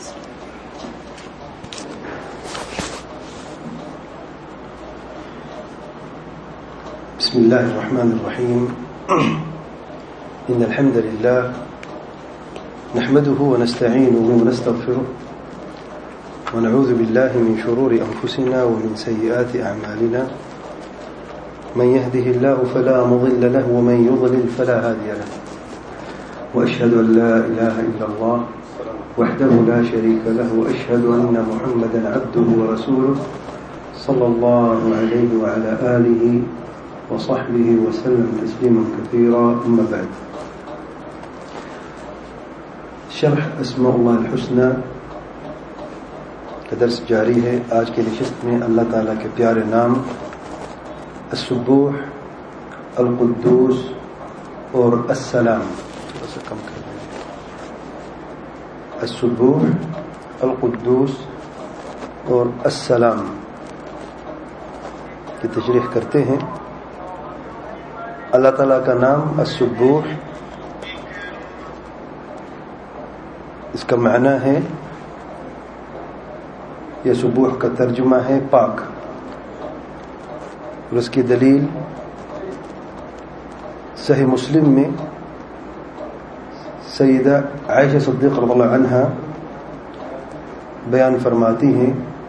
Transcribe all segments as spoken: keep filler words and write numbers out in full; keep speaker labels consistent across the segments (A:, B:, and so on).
A: بسم الله الرحمن الرحيم. إن الحمد لله نحمده ونستعينه ونستغفره ونعوذ بالله من شرور أنفسنا ومن سيئات أعمالنا. من يهده الله فلا مضل له ومن يضلل فلا هادي له. وأشهد أن لا إله إلا الله وحده لا شريك له وأشهد أن محمدا عبده ورسوله صلى الله عليه وعلى آله وصحبه وسلم تسليما كثيرا. أما بعد، شرح اسماء اللہ الحسنى کا درس جاری ہے. آج کی نشست میں اللہ تعالیٰ کے پیارے نام السبوح، القدوس اور السلام کم کر دیں. السبوح، القدوس اور السلام کی تشریح کرتے ہیں. اللہ تعالیٰ کا نام السبوح، اس کا معنی ہے، یہ سبوح کا ترجمہ ہے پاک، اور اس کی دلیل صحیح مسلم میں سیدہ عائشہ صدیقہ رضی اللہ عنہا بیان فرماتی ہیں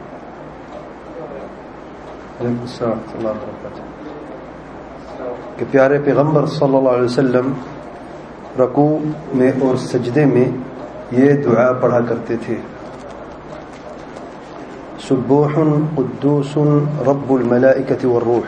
A: کہ پیارے پیغمبر صلی اللہ علیہ وسلم رکوع میں اور سجدے میں یہ دعا پڑھا کرتے تھے: سبوح قدوس رب الملائکۃ والروح.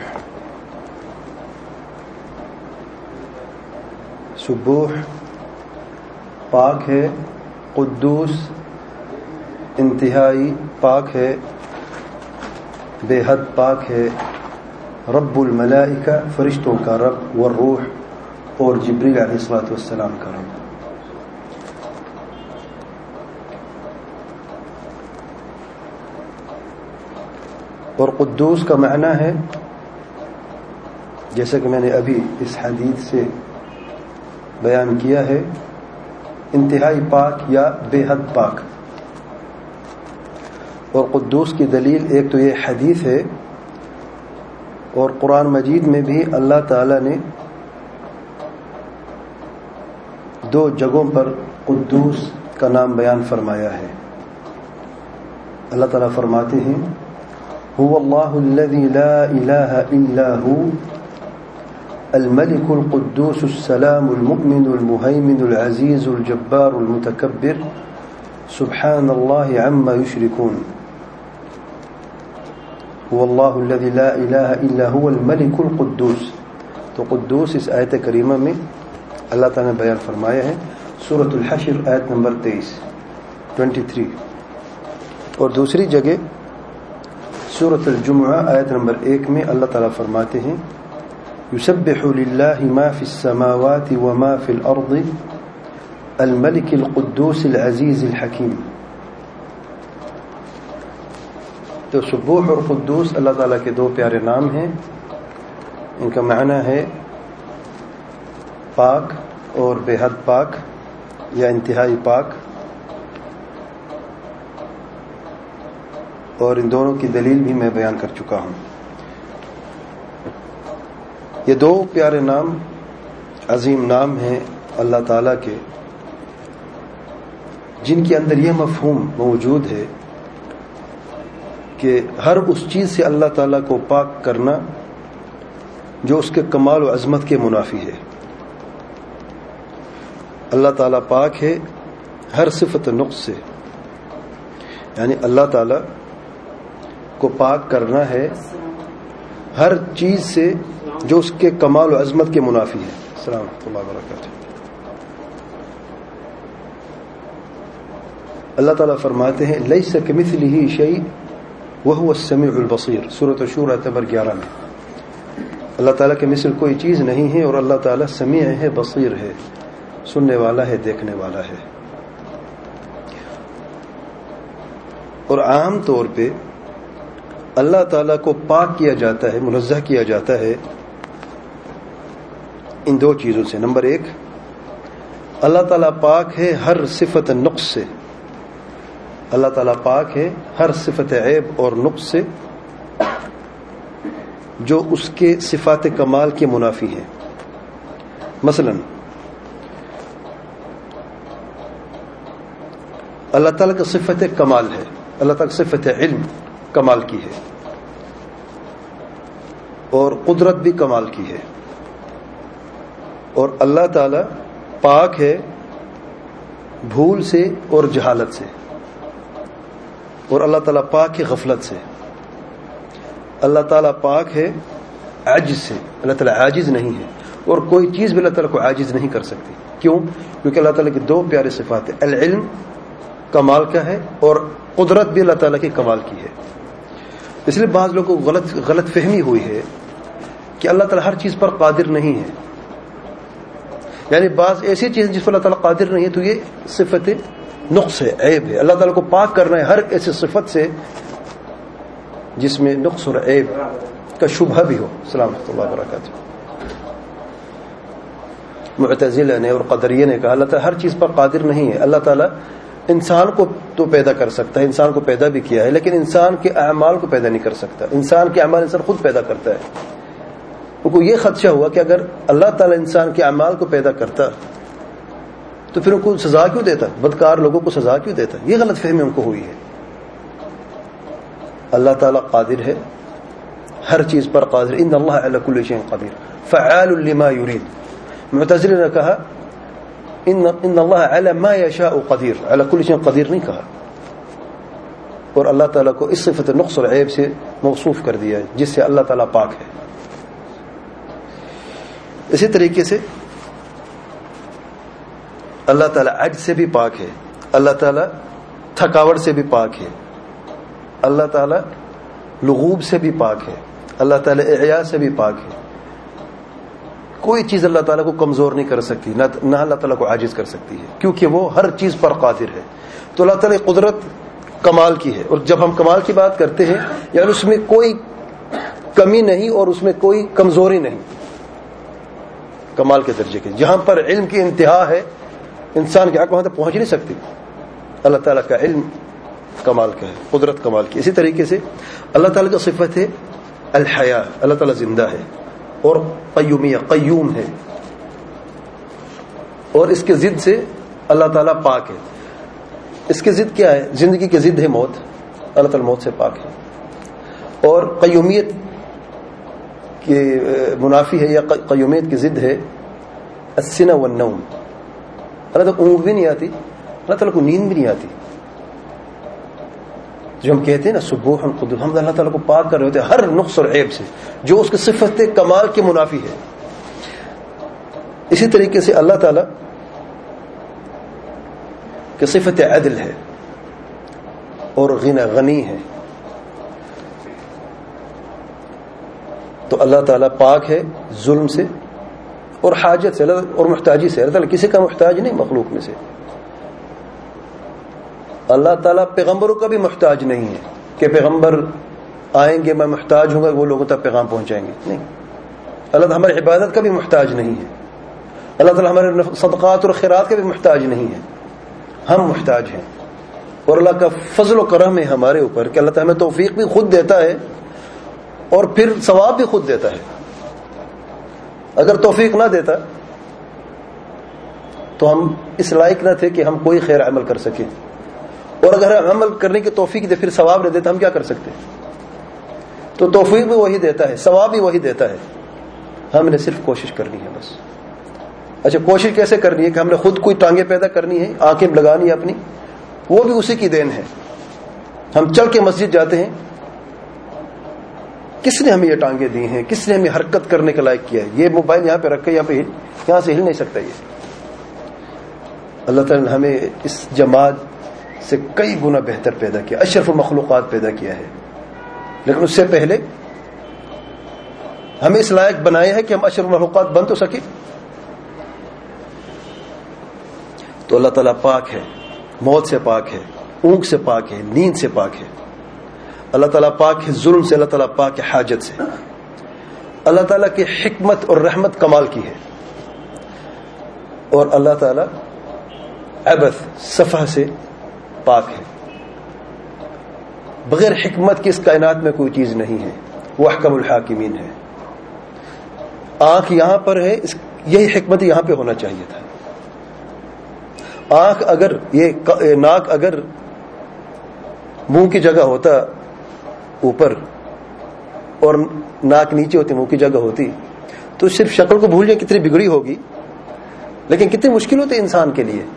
A: سبوح پاک ہے، قدوس انتہائی پاک ہے، بے حد پاک ہے، رب الملائکہ فرشتوں کا رب، والروح اور جبریل علیہ الصلوۃ والسلام کا رب. اور قدوس کا معنی ہے، جیسا کہ میں نے ابھی اس حدیث سے بیان کیا ہے، انتہائی پاک یا بے حد پاک. اور قدوس کی دلیل ایک تو یہ حدیث ہے، اور قرآن مجید میں بھی اللہ تعالی نے دو جگہوں پر قدوس کا نام بیان فرمایا ہے. اللہ تعالیٰ فرماتے ہیں: هو اللہ الذی لا الہ الا هو الملک القدوس السلام المؤمن المہیمن العزیز الجبار المتکبر سبحان اللہ عما یشرکون. هو اللہ الذی لا الہ الا هو الملک القدوس. تو قدوس اس آیت کریمہ میں اللہ تعالیٰ نے بیان فرمایا ہے. سورۃ الحشر آیت نمبر تیئیس ٹوینٹی تھری. اور دوسری جگہ سورۃ الجمعہ آیت نمبر ایک میں اللہ تعالیٰ فرماتے ہیں: یسبح للہ ما فی السماوات وما فی الارض الملک القدوس العزیز الحکیم. تو سبوح اور قدوس اللہ تعالیٰ کے دو پیارے نام ہیں. ان کا معنی ہے پاک اور بے حد پاک یا انتہائی پاک. اور ان دونوں کی دلیل بھی میں بیان کر چکا ہوں. یہ دو پیارے نام عظیم نام ہیں اللہ تعالیٰ کے، جن کے اندر یہ مفہوم موجود ہے کہ ہر اس چیز سے اللہ تعالیٰ کو پاک کرنا جو اس کے کمال و عظمت کے منافی ہے. اللہ تعالیٰ پاک ہے ہر صفت نقص سے، یعنی اللہ تعالیٰ کو پاک کرنا ہے ہر چیز سے جو اس کے کمال و عظمت کے منافی ہے. السلام ورحمۃ اللہ وبرکاتہ. اللہ تعالیٰ فرماتے ہیں: لیس کمثلہ شیء وہو السمیع البصیر. سورۃ الشورى نمبر گیارہ میں اللہ تعالیٰ کے مثل کوئی چیز نہیں ہے، اور اللہ تعالیٰ سمیع ہے، بصیر ہے، سننے والا ہے، دیکھنے والا ہے. اور عام طور پہ اللہ تعالیٰ کو پاک کیا جاتا ہے، منزہ کیا جاتا ہے ان دو چیزوں سے. نمبر ایک، اللہ تعالیٰ پاک ہے ہر صفت نقص سے، اللہ تعالیٰ پاک ہے ہر صفت عیب اور نقص سے جو اس کے صفات کمال کے منافی ہیں. مثلا اللہ تعالیٰ کا صفت کمال ہے، اللہ تعالیٰ کی صفت علم کمال کی ہے اور قدرت بھی کمال کی ہے، اور اللہ تعالیٰ پاک ہے بھول سے اور جہالت سے، اور اللہ تعالیٰ پاک ہے غفلت سے. اللہ تعالیٰ پاک ہے عجز سے، اللہ تعالیٰ عاجز نہیں ہے اور کوئی چیز بھی اللہ تعالیٰ کو عاجز نہیں کر سکتی. کیوں؟ کیونکہ اللہ تعالیٰ کی دو پیارے صفات ہیں، العلم کمال کا ہے اور قدرت بھی اللہ تعالیٰ کی کمال کی ہے. اس لیے بعض لوگوں کو غلط غلط فہمی ہوئی ہے کہ اللہ تعالیٰ ہر چیز پر قادر نہیں ہے، یعنی بعض ایسی چیز جس پر اللہ تعالیٰ قادر نہیں ہے تو یہ صفت نقص ہے، عیب ہے. اللہ تعالیٰ کو پاک کرنا ہے ہر ایسی صفت سے جس میں نقص اور عیب کا شبہ بھی ہو. السلام ورحمۃ اللہ وبرکاتہ. معتزلہ نے اور قدریہ نے کہا اللہ تعالیٰ ہر چیز پر قادر نہیں ہے. اللہ تعالیٰ انسان کو تو پیدا کر سکتا ہے، انسان کو پیدا بھی کیا ہے، لیکن انسان کے اعمال کو پیدا نہیں کر سکتا. انسان کے اعمال انسان خود پیدا کرتا ہے. ان کو یہ خدشہ ہوا کہ اگر اللہ تعالیٰ انسان کے اعمال کو پیدا کرتا تو پھر ان کو سزا کیوں دیتا، بدکار لوگوں کو سزا کیوں دیتا. یہ غلط فہمی ان کو ہوئی ہے. اللہ تعالیٰ قادر ہے، ہر چیز پر قادر. ان اللہ علی کل شیء قدیر فعال لما یرید. معتزلہ نے کہا ان ان اللہ علی ما یشاء قدیر، علی کل شیء قدیر نہیں کہا، اور اللہ تعالیٰ کو اس صفت نقص اور عیب سے موصوف کر دیا ہے جس سے اللہ تعالیٰ پاک ہے. اسی طریقے سے اللہ تعالیٰ عجز سے بھی پاک ہے، اللہ تعالیٰ تھکاوٹ سے بھی پاک ہے، اللہ تعالیٰ لغوب سے بھی پاک ہے، اللہ تعالیٰ اعیاء سے بھی پاک ہے. کوئی چیز اللہ تعالیٰ کو کمزور نہیں کر سکتی، نہ اللہ تعالیٰ کو عاجز کر سکتی ہے، کیونکہ وہ ہر چیز پر قادر ہے. تو اللہ تعالیٰ کی قدرت کمال کی ہے، اور جب ہم کمال کی بات کرتے ہیں یعنی اس میں کوئی کمی نہیں اور اس میں کوئی کمزوری نہیں، کمال کے درجے کے. جہاں پر علم کی انتہا ہے انسان کی عقل وہاں تک پہنچ نہیں سکتی. اللہ تعالیٰ کا علم کمال کا ہے، قدرت کمال کی. اسی طریقے سے اللہ تعالیٰ کا صفت ہے الحیاء، اللہ تعالیٰ زندہ ہے اور قیومیہ، قیوم ہے، اور اس کے ضد سے اللہ تعالیٰ پاک ہے. اس کی ضد کیا ہے؟ زندگی کی ضد ہے موت، اللہ تعالیٰ موت سے پاک ہے. اور قیومیت کی منافی ہے یا قیومیت کی ضد ہے السنہ والنوم. اللہ تعالیٰ کو اونگ بھی نہیں آتی، اللہ تعالیٰ کو نیند بھی نہیں آتی. جو ہم کہتے ہیں نا سبوح قدوس، ہم اللہ تعالیٰ کو پاک کر رہے ہوتے ہیں ہر نقص اور عیب سے جو اس کی صفت کمال کے منافی ہے. اسی طریقے سے اللہ تعالیٰ کی صفت عدل ہے اور غنی غنی ہے. تو اللہ تعالیٰ پاک ہے ظلم سے اور حاجت سے اور محتاجی سے. اللہ تعالیٰ کسی کا محتاج نہیں مخلوق میں سے. اللہ تعالیٰ پیغمبروں کا بھی محتاج نہیں ہے کہ پیغمبر آئیں گے میں محتاج ہوں گا وہ لوگوں تک پیغام پہنچائیں گے، نہیں. اللہ تعالیٰ ہماری عبادت کا بھی محتاج نہیں ہے. اللہ تعالیٰ ہمارے صدقات اور خیرات کا بھی محتاج نہیں ہے، ہم محتاج ہیں. اور اللہ کا فضل و کرم ہے ہمارے اوپر کہ اللہ تعالیٰ ہمیں توفیق بھی خود دیتا ہے اور پھر ثواب بھی خود دیتا ہے. اگر توفیق نہ دیتا تو ہم اس لائق نہ تھے کہ ہم کوئی خیر عمل کر سکیں، اور اگر عمل کرنے کی توفیق دے پھر ثواب نہ دیتا ہم کیا کر سکتے؟ تو توفیق بھی وہی دیتا ہے، ثواب بھی وہی دیتا ہے. ہم نے صرف کوشش کرنی ہے بس. اچھا کوشش کیسے کرنی ہے؟ کہ ہم نے خود کوئی ٹانگیں پیدا کرنی ہے، آنکھیں لگانی ہے اپنی، وہ بھی اسی کی دین ہے. ہم چل کے مسجد جاتے ہیں، کس نے ہمیں یہ ٹانگیں دی ہیں؟ کس نے ہمیں حرکت کرنے کے لائق کیا ہے؟ یہ موبائل یہاں پہ رکھے، یہاں پہ ہل یہاں سے ہل نہیں سکتا. یہ اللہ تعالیٰ نے ہمیں اس جماعت سے کئی گنا بہتر پیدا کیا، اشرف المخلوقات پیدا کیا ہے، لیکن اس سے پہلے ہمیں اس لائق بنایا ہے کہ ہم اشرف المخلوقات بن تو سکے. تو اللہ تعالیٰ پاک ہے، موت سے پاک ہے، اونگ سے پاک ہے، نیند سے پاک ہے. اللہ تعالیٰ پاک ہے ظلم سے، اللہ تعالیٰ پاک ہے حاجت سے. اللہ تعالیٰ کی حکمت اور رحمت کمال کی ہے، اور اللہ تعالیٰ عبث سفہ سے پاک ہے. بغیر حکمت کی اس کائنات میں کوئی چیز نہیں ہے. وہ احکم الحاکمین ہے. آنکھ یہاں پر ہے، اس یہی حکمت یہاں پہ ہونا چاہیے تھا. آنکھ اگر یہ ناک اگر منہ کی جگہ ہوتا اوپر اور ناک نیچے ہوتی، منہ کی جگہ ہوتی، تو صرف شکل کو بھول جائے کتنی بگڑی ہوگی، لیکن کتنی مشکل ہوتی انسان کے لیے.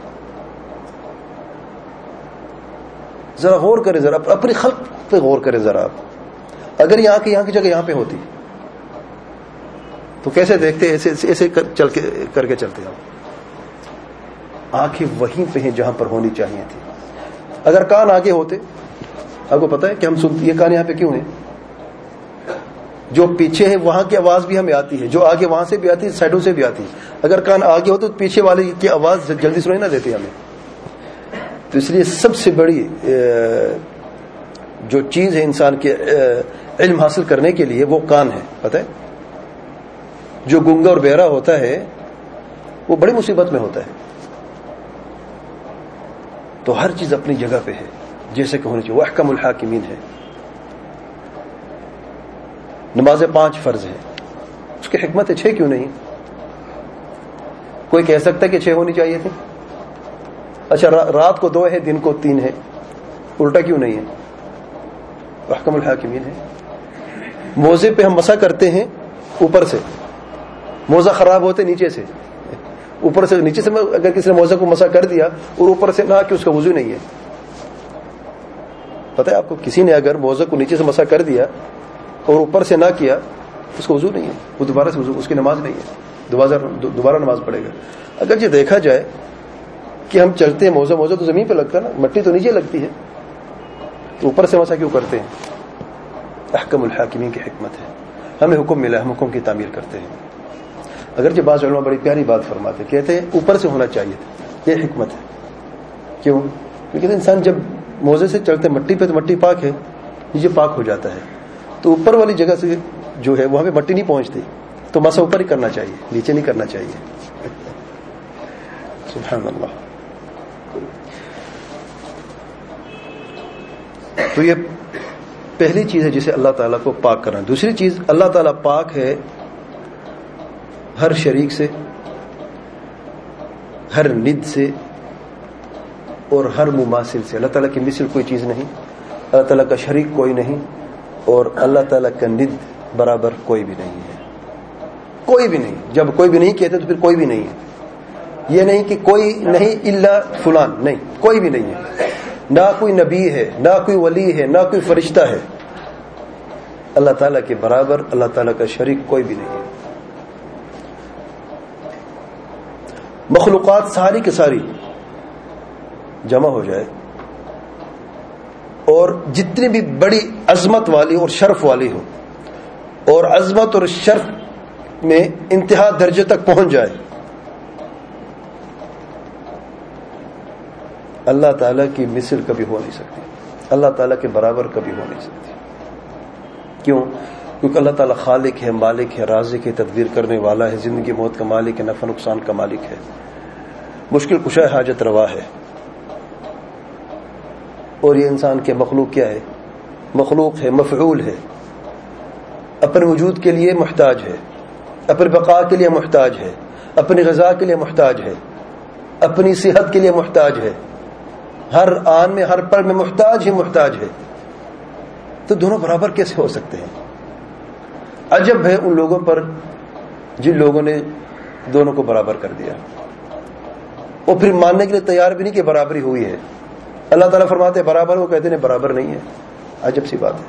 A: ذرا غور کرے، ذرا اپنی خلق پہ غور کرے ذرا. آپ اگر یہاں کی یہاں کی جگہ یہاں پہ ہوتی تو کیسے دیکھتے؟ ایسے ایسے چل کے کر کے چلتے. آپ آنکھیں وہیں پہ ہیں جہاں پر ہونی چاہیے تھی. اگر کان آگے ہوتے، آپ کو پتا ہے کہ ہم سنتے، یہ کان یہاں پہ کیوں ہے؟ جو پیچھے ہے وہاں کی آواز بھی ہمیں آتی ہے، جو آگے وہاں سے بھی آتی ہے، سائڈوں سے بھی آتی ہے. اگر کان آگے ہوتے تو پیچھے والے کی آواز جلدی سنائی نہ دیتی ہمیں. تو اس لیے سب سے بڑی جو چیز ہے انسان کے علم حاصل کرنے کے لیے وہ کان ہے. پتہ ہے جو گنگا اور بہرا ہوتا ہے وہ بڑی مصیبت میں ہوتا ہے. تو ہر چیز اپنی جگہ پہ ہے جیسے کہ ہونی چاہیے. وہ احکم الحاکمین ہے. نمازیں پانچ فرض ہیں، اس کی حکمت ہے چھ کیوں نہیں؟ کوئی کہہ سکتا ہے کہ چھ ہونی چاہیے تھی. اچھا رات کو دو ہے، دن کو تین ہے، الٹا کیوں نہیں ہے؟ احکم الحاکمین ہے. موزے پہ ہم مسح کرتے ہیں اوپر سے، موزہ خراب ہوتے نیچے سے. اوپر سے نیچے سے اگر کسی نے موزہ کو مسح کر دیا اور اوپر سے نہ کہ اس کا وضو نہیں ہے. پتہ ہے آپ کو، کسی نے اگر موزہ کو نیچے سے مسح کر دیا اور اوپر سے نہ کیا اس کو وضو نہیں ہے، وہ دوبارہ سے وضو، اس کی نماز نہیں ہے، دوبارہ دوبارہ نماز پڑھے گا. اگر یہ دیکھا جائے کہ ہم چلتے ہیں، موزہ موزہ تو زمین پہ لگتا ہے نا، مٹی تو نیچے لگتی ہے، تو اوپر سے مسح کیوں کرتے ہیں؟ احکم الحاکمین کی حکمت ہے. ہمیں حکم ملا، ہم حکم کی تعمیل کرتے ہیں. اگرچہ بعض علماء بڑی پیاری بات فرماتے، کہتے ہیں اوپر سے ہونا چاہیے تھا. یہ حکمت ہے. کیوں؟ کیونکہ انسان جب موزے سے چلتے مٹی پہ تو مٹی پاک ہے، نیچے پاک ہو جاتا ہے، تو اوپر والی جگہ سے جو ہے وہاں پہ مٹی نہیں پہنچتی، تو مسح اوپر ہی کرنا چاہیے، نیچے نہیں کرنا چاہیے. سبحان اللہ. تو یہ پہلی چیز ہے جسے اللہ تعالیٰ کو پاک کرنا. دوسری چیز، اللہ تعالیٰ پاک ہے ہر شریک سے، ہر ند سے اور ہر مماثل سے. اللہ تعالیٰ کی مثل کوئی چیز نہیں، اللہ تعالیٰ کا شریک کوئی نہیں، اور اللہ تعالیٰ کا ند برابر کوئی بھی نہیں ہے. کوئی بھی نہیں. جب کوئی بھی نہیں کہتے تو پھر کوئی بھی نہیں ہے. یہ نہیں کہ کوئی نہیں الا فلان، نہیں، کوئی بھی نہیں ہے. نہ کوئی نبی ہے، نہ کوئی ولی ہے، نہ کوئی فرشتہ ہے. اللہ تعالیٰ کے برابر، اللہ تعالیٰ کا شریک کوئی بھی نہیں ہے. مخلوقات ساری کی ساری جمع ہو جائے اور جتنی بھی بڑی عظمت والی اور شرف والی ہو، اور عظمت اور شرف میں انتہا درجے تک پہنچ جائے، اللہ تعالیٰ کی مثل کبھی ہو نہیں سکتی، اللہ تعالیٰ کے برابر کبھی ہو نہیں سکتی. کیوں؟ کیونکہ اللہ تعالیٰ خالق ہے، مالک ہے، رازق ہے، تدبیر کرنے والا ہے، زندگی موت کا مالک ہے، نفع نقصان کا مالک ہے، مشکل کشا ہے، حاجت روا ہے. اور یہ انسان کے مخلوق کیا ہے؟ مخلوق ہے، مفعول ہے، اپنے وجود کے لیے محتاج ہے، اپنی بقا کے لیے محتاج ہے، اپنی غذا کے لیے محتاج ہے، اپنی صحت کے لیے محتاج ہے، ہر آن میں ہر پل میں محتاج ہی محتاج ہے. تو دونوں برابر کیسے ہو سکتے ہیں؟ عجب ہے ان لوگوں پر جن لوگوں نے دونوں کو برابر کر دیا اور پھر ماننے کے لیے تیار بھی نہیں کہ برابری ہوئی ہے. اللہ تعالیٰ فرماتے ہیں برابر، وہ کہتے ہیں برابر نہیں ہے. عجب سی بات ہے.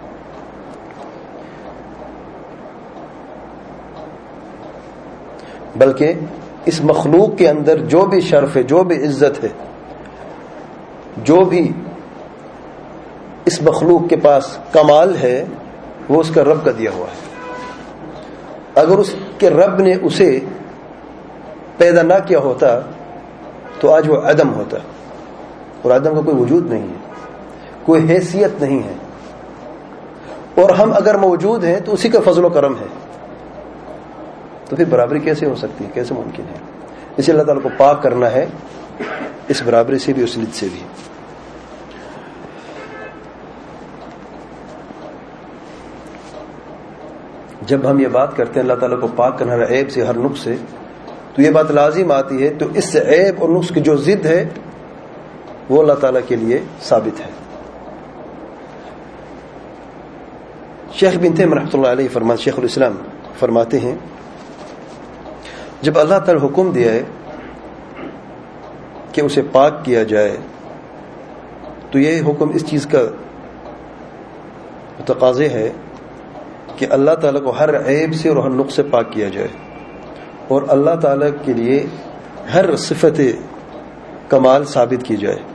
A: بلکہ اس مخلوق کے اندر جو بھی شرف ہے، جو بھی عزت ہے، جو بھی اس مخلوق کے پاس کمال ہے، وہ اس کا رب کا دیا ہوا ہے. اگر اس کے رب نے اسے پیدا نہ کیا ہوتا تو آج وہ عدم ہوتا، اور عدم کا کوئی وجود نہیں ہے، کوئی حیثیت نہیں ہے. اور ہم اگر موجود ہیں تو اسی کا فضل و کرم ہے. تو پھر برابری کیسے ہو سکتی ہے؟ کیسے ممکن ہے؟ اسے اللہ تعالیٰ کو پاک کرنا ہے اس برابری سے بھی، اس ند سے بھی. جب ہم یہ بات کرتے ہیں اللہ تعالیٰ کو پاک کرنا ہے عیب سے، ہر نقص سے، تو یہ بات لازم آتی ہے تو اس سے عیب اور نقص کی جو ضد ہے وہ اللہ تعالیٰ کے لیے ثابت ہے۔ شیخ بن تیمیہ رحمۃ اللہ علیہ فرماتے شیخ الاسلام فرماتے ہیں جب اللہ تعالیٰ حکم دیا ہے کہ اسے پاک کیا جائے تو یہ حکم اس چیز کا تقاضے ہے کہ اللہ تعالیٰ کو ہر عیب سے اور ہر نقص سے پاک کیا جائے، اور اللہ تعالیٰ کے لیے ہر صفت کمال ثابت کی جائے،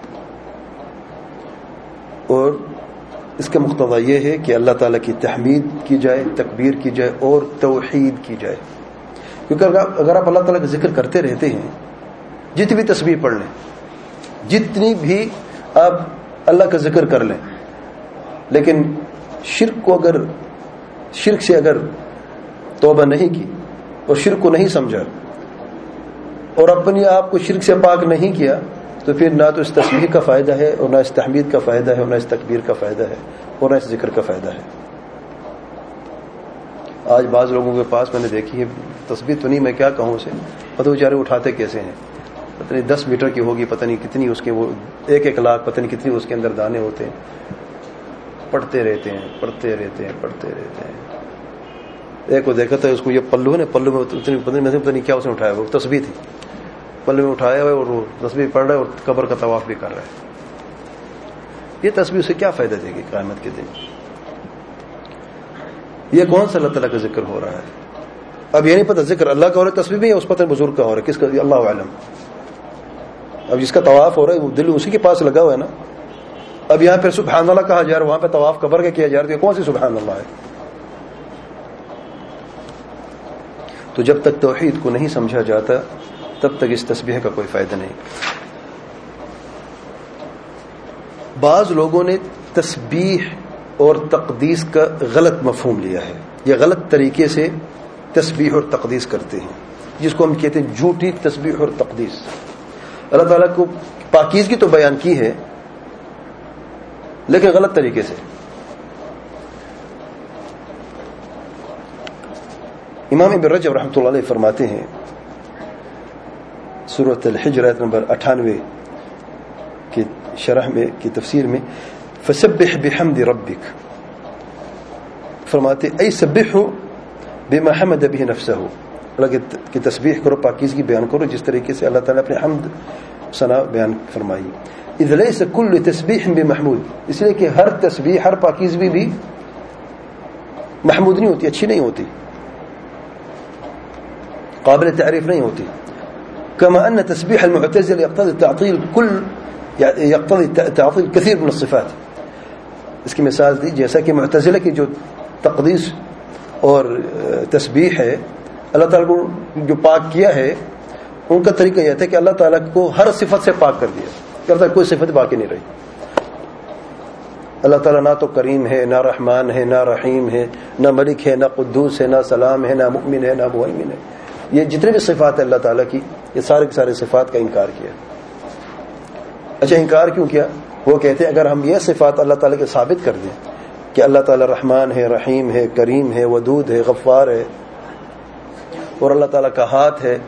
A: اور اس کا مقتضی یہ ہے کہ اللہ تعالیٰ کی تحمید کی جائے، تکبیر کی جائے اور توحید کی جائے۔ کیونکہ اگر آپ اللہ تعالیٰ کا ذکر کرتے رہتے ہیں، جتنی بھی تسبیح پڑھ لیں، جتنی بھی آپ اللہ کا ذکر کر لیں، لیکن شرک کو اگر شرک سے اگر توبہ نہیں کی اور شرک کو نہیں سمجھا اور اپنے آپ کو شرک سے پاک نہیں کیا، تو پھر نہ تو اس تسبیح کا فائدہ ہے اور نہ اس تحمید کا فائدہ ہے اور نہ اس تکبیر کا فائدہ ہے اور نہ اس ذکر کا فائدہ ہے۔ آج بعض لوگوں کے پاس میں نے دیکھی ہے تسبیح تو نہیں، میں کیا کہوں اسے، پتہ بیچارے اٹھاتے کیسے ہیں، پتہ نہیں دس میٹر کی ہوگی، پتہ نہیں کتنی اس کے، وہ ایک ایک لاکھ پتہ نہیں کتنی اس کے اندر دانے ہوتے ہیں، پڑھتے رہتے ہیں پڑھتے رہتے ہیں پڑھتے رہتے ہیں۔ ایک کو دیکھا تھا، اس کو یہ پلو ہے نا، پلو میں اتنی پتہ نہیں پتہ نہیں کیا اس نے اٹھایا، وہ تسبیح تھی، پلو میں اٹھایا ہوا ہے اور وہ تسبیح پڑھ رہا ہے اور قبر کا طواف بھی کر رہا ہے۔ یہ تسبیح اسے کیا فائدہ دے گی قیامت کے دن؟ یہ کون سا اللہ تعالیٰ کا ذکر ہو رہا ہے؟ اب یہ نہیں پتہ ذکر اللہ کا ہو رہا ہے، تسبیح بھی ہے، اس پتہ بزرگ کا ہو رہا ہے، کس کا، اللہ عالم۔ اب جس کا طواف ہو رہا ہے وہ دل اسی کے پاس لگا ہوا ہے نا۔ اب یہاں پھر سبحان اللہ کہا جا رہا ہے، وہاں پہ طواف قبر کا کیا جا رہا ہے، کون سی سبحان اللہ ہے؟ تو جب تک توحید کو نہیں سمجھا جاتا تب تک اس تسبیح کا کوئی فائدہ نہیں۔ بعض لوگوں نے تسبیح اور تقدیس کا غلط مفہوم لیا ہے، یہ غلط طریقے سے تسبیح اور تقدیس کرتے ہیں، جس کو ہم کہتے ہیں جھوٹی تسبیح اور تقدیس۔ اللہ تعالیٰ کو پاکیزگی تو بیان کی ہے لیکن غلط طریقے سے۔ امام ابن رجب رحمۃ اللہ علیہ فرماتے ہیں سورۃ الحجر آیت نمبر اٹھانوے کی شرح میں کی تفسیر میں، فسبح بحمد ربک، فرماتے ای سبح بما حمد به نفسه، اللہ کی تسبیح کرو، پاکیزگی بیان کرو جس طریقے سے اللہ تعالیٰ اپنے حمد ثنا بیان فرمائی۔ اذ ليس كل تسبیح بمحمود، اس لیے کہ ہر تسبیح، ہر پاکیزگی بھی محمود نہیں ہوتی، اچھی نہیں ہوتی، قابل تعریف نہیں ہوتی۔ كما ان تسبيح المعتزله يقتضي تعطيل كل يقتضي تعطيل كثير من الصفات، اس کی مثال دی جیسا کہ معتزلہ کی جو تقدیس اور تسبیح ہے، اللہ تعالیٰ کو جو پاک کیا ہے، ان کا طریقہ یہ تھا کہ اللہ تعالیٰ کو ہر صفت سے پاک کر دیا، کرتا کوئی صفت باقی نہیں رہی۔ اللہ تعالیٰ نہ تو کریم ہے، نہ رحمان ہے، نہ رحیم ہے، نہ ملک ہے، نہ قدوس ہے، نہ سلام ہے، نہ مؤمن ہے، نہ مہیمن ہے۔ یہ جتنے بھی صفات ہیں اللہ تعالیٰ کی، یہ سارے کے سارے صفات کا انکار کیا۔ اچھا انکار کیوں کیا؟ وہ کہتے ہیں اگر ہم یہ صفات اللہ تعالیٰ کے ثابت کر دیں کہ اللہ تعالیٰ رحمان ہے، رحیم ہے، کریم ہے، ودود ہے، غفار ہے، اور اللہ تعالیٰ کا ہاتھ ہے،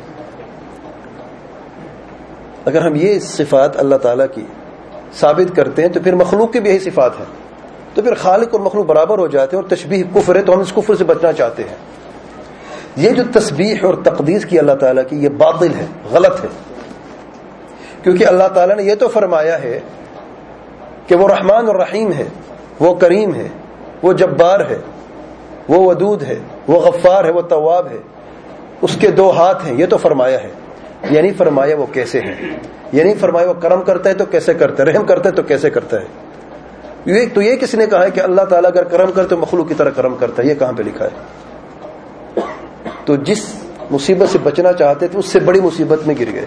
A: اگر ہم یہ صفات اللہ تعالیٰ کی ثابت کرتے ہیں تو پھر مخلوق کی بھی یہی صفات ہیں، تو پھر خالق اور مخلوق برابر ہو جاتے ہیں، اور تشبیہ کفر ہے تو ہم اس کفر سے بچنا چاہتے ہیں۔ یہ جو تسبیح اور تقدیس کی اللہ تعالیٰ کی، یہ باطل ہے، غلط ہے، کیونکہ اللہ تعالیٰ نے یہ تو فرمایا ہے کہ وہ رحمان اور رحیم ہے، وہ کریم ہے، وہ جبار ہے، وہ ودود ہے، وہ غفار ہے، وہ تواب ہے، اس کے دو ہاتھ ہیں، یہ تو فرمایا ہے۔ یہ نہیں فرمایا وہ کیسے ہیں، یہ نہیں فرمایا وہ کرم کرتا ہے تو کیسے کرتا ہے، رحم کرتا ہے تو کیسے کرتا ہے۔ یہ تو یہ کس نے کہا ہے کہ اللہ تعالیٰ اگر کرم کرے تو مخلوق کی طرح کرم کرتا ہے؟ یہ کہاں پہ لکھا ہے؟ تو جس مصیبت سے بچنا چاہتے تھے اس سے بڑی مصیبت میں گر گئے۔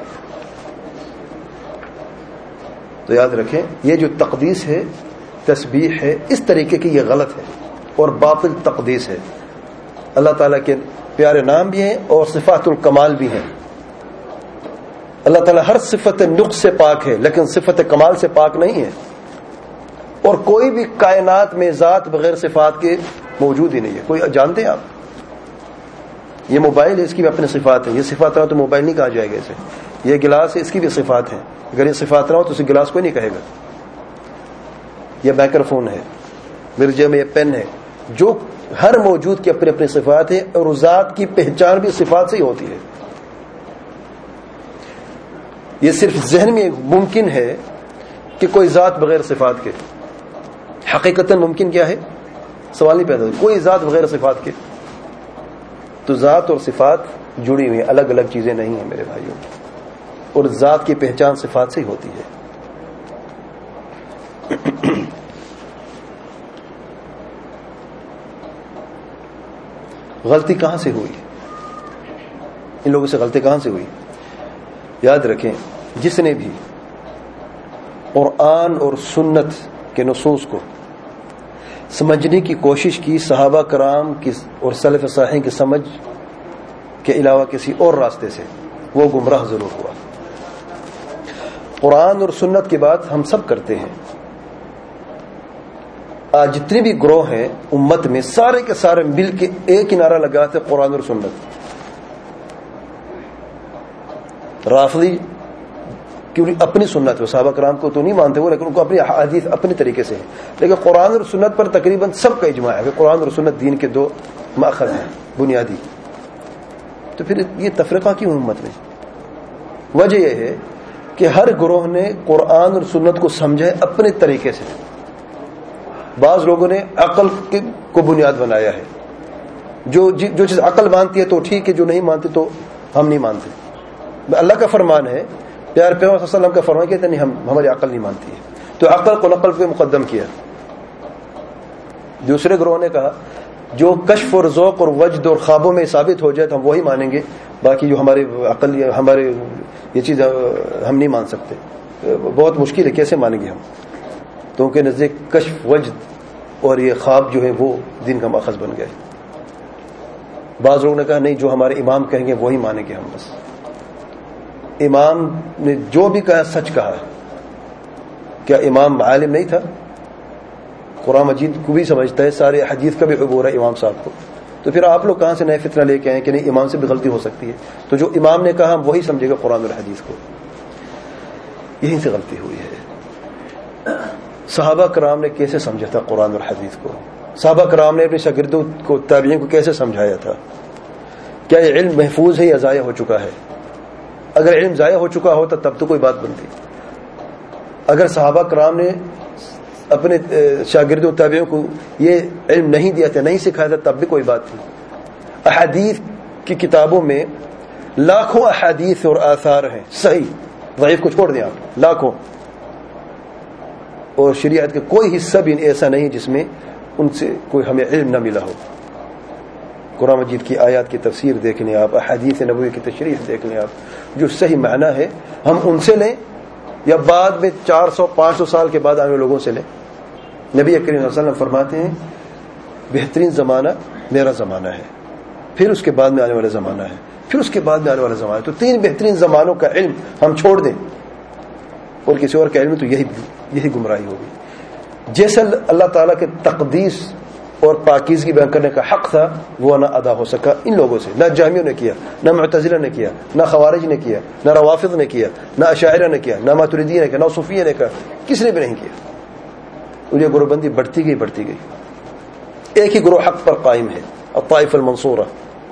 A: تو یاد رکھیں یہ جو تقدیس ہے، تسبیح ہے، اس طریقے کی یہ غلط ہے اور باطل تقدیس ہے۔ اللہ تعالیٰ کے پیارے نام بھی ہیں اور صفات الکمال بھی ہیں۔ اللہ تعالیٰ ہر صفت نقص سے پاک ہے لیکن صفت کمال سے پاک نہیں ہے، اور کوئی بھی کائنات میں ذات بغیر صفات کے موجود ہی نہیں ہے۔ کوئی جانتے ہیں آپ یہ موبائل ہے، اس کی بھی اپنی صفات ہیں. یہ صفات نہ ہو تو موبائل نہیں کہا جائے گا اسے. یہ گلاس ہے، اس کی بھی صفات ہیں. اگر یہ صفات نہ ہو تو اسے گلاس کوئی نہیں کہے گا. یہ مائکرو فون ہے، میرے جیب میں یہ پین ہے. جو ہر موجود کی اپنی اپنی صفات ہے، اور ذات کی پہچان بھی صفات سے ہی ہوتی ہے. یہ صرف ذہن میں ممکن ہے کہ کوئی ذات بغیر صفات کے. حقیقتاً ممکن کیا ہے؟ سوال نہیں پیدا ہوتا. کوئی ذات بغیر صفات کے. تو ذات اور صفات جڑی ہوئی ہیں، الگ الگ چیزیں نہیں ہیں میرے بھائیوں. اور ذات کی پہچان صفات سے ہی ہوتی ہے. غلطی کہاں سے ہوئی؟ ان لوگوں سے غلطی کہاں سے ہوئی؟ یاد رکھیں، جس نے بھی قرآن اور سنت کے نصوص کو سمجھنے کی کوشش کی صحابہ کرام کی اور سلف صالحین کی سمجھ کے علاوہ کسی اور راستے سے، وہ گمراہ ضرور ہوا. قرآن اور سنت کی بات ہم سب کرتے ہیں. آج جتنے بھی گروہ ہیں امت میں، سارے کے سارے مل کے ایک ہی نعرہ لگاتے قرآن اور سنت. رافضی کیوں اپنی سنت ہے، صحابہ کرام کو تو نہیں مانتے وہ، لیکن ان کو اپنی حدیث اپنی طریقے سے ہے. لیکن قرآن اور سنت پر تقریباً سب کا اجماع ہے کہ قرآن اور سنت دین کے دو ماخذ ہیں بنیادی. تو پھر یہ تفرقہ کیوں امت میں؟ وجہ یہ ہے کہ ہر گروہ نے قرآن اور سنت کو سمجھا ہے اپنے طریقے سے. بعض لوگوں نے عقل کو بنیاد بنایا ہے. جو جو چیز عقل مانتی ہے تو ٹھیک ہے، جو نہیں مانتی تو ہم نہیں مانتے. اللہ کا فرمان ہے، پیار پیغمبر صلی اللہ علیہ وسلم کا فرمان کہتے نہیں، ہم ہماری عقل نہیں مانتی ہے، تو عقل کو نقل پہ مقدم کیا. دوسرے گروہ نے کہا جو کشف اور ذوق اور وجد اور خوابوں میں ثابت ہو جائے تو ہم وہی مانیں گے، باقی جو ہمارے عقل ہمارے یہ چیز ہم نہیں مان سکتے. بہت مشکل ہے، کیسے مانیں گے ہم؟ تو ان کے نزدیک کشف، وجد اور یہ خواب جو ہے وہ دین کا ماخذ بن گئے. بعض لوگوں نے کہا نہیں، جو ہمارے امام کہیں گے وہی مانیں گے ہم. بس امام نے جو بھی کہا سچ کہا ہے. کیا امام عالم نہیں تھا؟ قرآن مجید کو بھی سمجھتا ہے، سارے حدیث کا بھی عبور ہے امام صاحب کو. تو پھر آپ لوگ کہاں سے نئے فتنہ لے کے آئے کہ نہیں امام سے بھی غلطی ہو سکتی ہے؟ تو جو امام نے کہا ہم وہی سمجھے گا قرآن اور حدیث کو. یہیں سے غلطی ہوئی ہے. صحابہ کرام نے کیسے سمجھا تھا قرآن اور حدیث کو؟ صحابہ کرام نے اپنے شاگردوں کو، تابعین کو کیسے سمجھایا تھا؟ کیا یہ علم محفوظ ہے یا ضائع ہو چکا ہے؟ اگر علم ضائع ہو چکا ہوتا تب تو کوئی بات بنتی. اگر صحابہ کرام نے اپنے شاگردوں تابعین کو یہ علم نہیں دیا تھا، نہیں سکھایا تھا، تب بھی کوئی بات تھی. احادیث کی کتابوں میں لاکھوں احادیث اور آثار ہیں، صحیح ضعیف کو چھوڑ دیں آپ، لاکھوں. اور شریعت کا کوئی حصہ بھی ایسا نہیں جس میں ان سے کوئی ہمیں علم نہ ملا ہو. قرآن مجید کی آیات کی تفسیر دیکھ لیں آپ، احادیث نبوی کی تشریح دیکھ لیں آپ، جو صحیح معنی ہے ہم ان سے لیں یا بعد میں چار سو پانچ سو سال کے بعد آنے والے لوگوں سے لیں. نبی کریم صلی اللہ علیہ وسلم فرماتے ہیں بہترین زمانہ میرا زمانہ ہے، پھر اس کے بعد میں آنے والا زمانہ ہے، پھر اس کے بعد میں آنے والا زمانہ ہے. تو تین بہترین زمانوں کا علم ہم چھوڑ دیں اور کسی اور کا علم، تو یہی یہی گمراہی ہوگی. جیسا اللہ تعالیٰ کے تقدیس اور پاکیزگی بیان کرنے کا حق تھا وہ نہ ادا ہو سکا ان لوگوں سے. نہ جہمیوں نے کیا، نہ معتزلہ نے کیا، نہ خوارج نے کیا، نہ روافض نے کیا، نہ اشاعرہ نے کیا، نہ ماتریدیہ نے کیا، نہ صوفیہ نے کیا، کس نے بھی نہیں کیا. یہ گروہ بندی بڑھتی گئی بڑھتی گئی. ایک ہی گروہ حق پر قائم ہے، الطائفہ المنصورہ،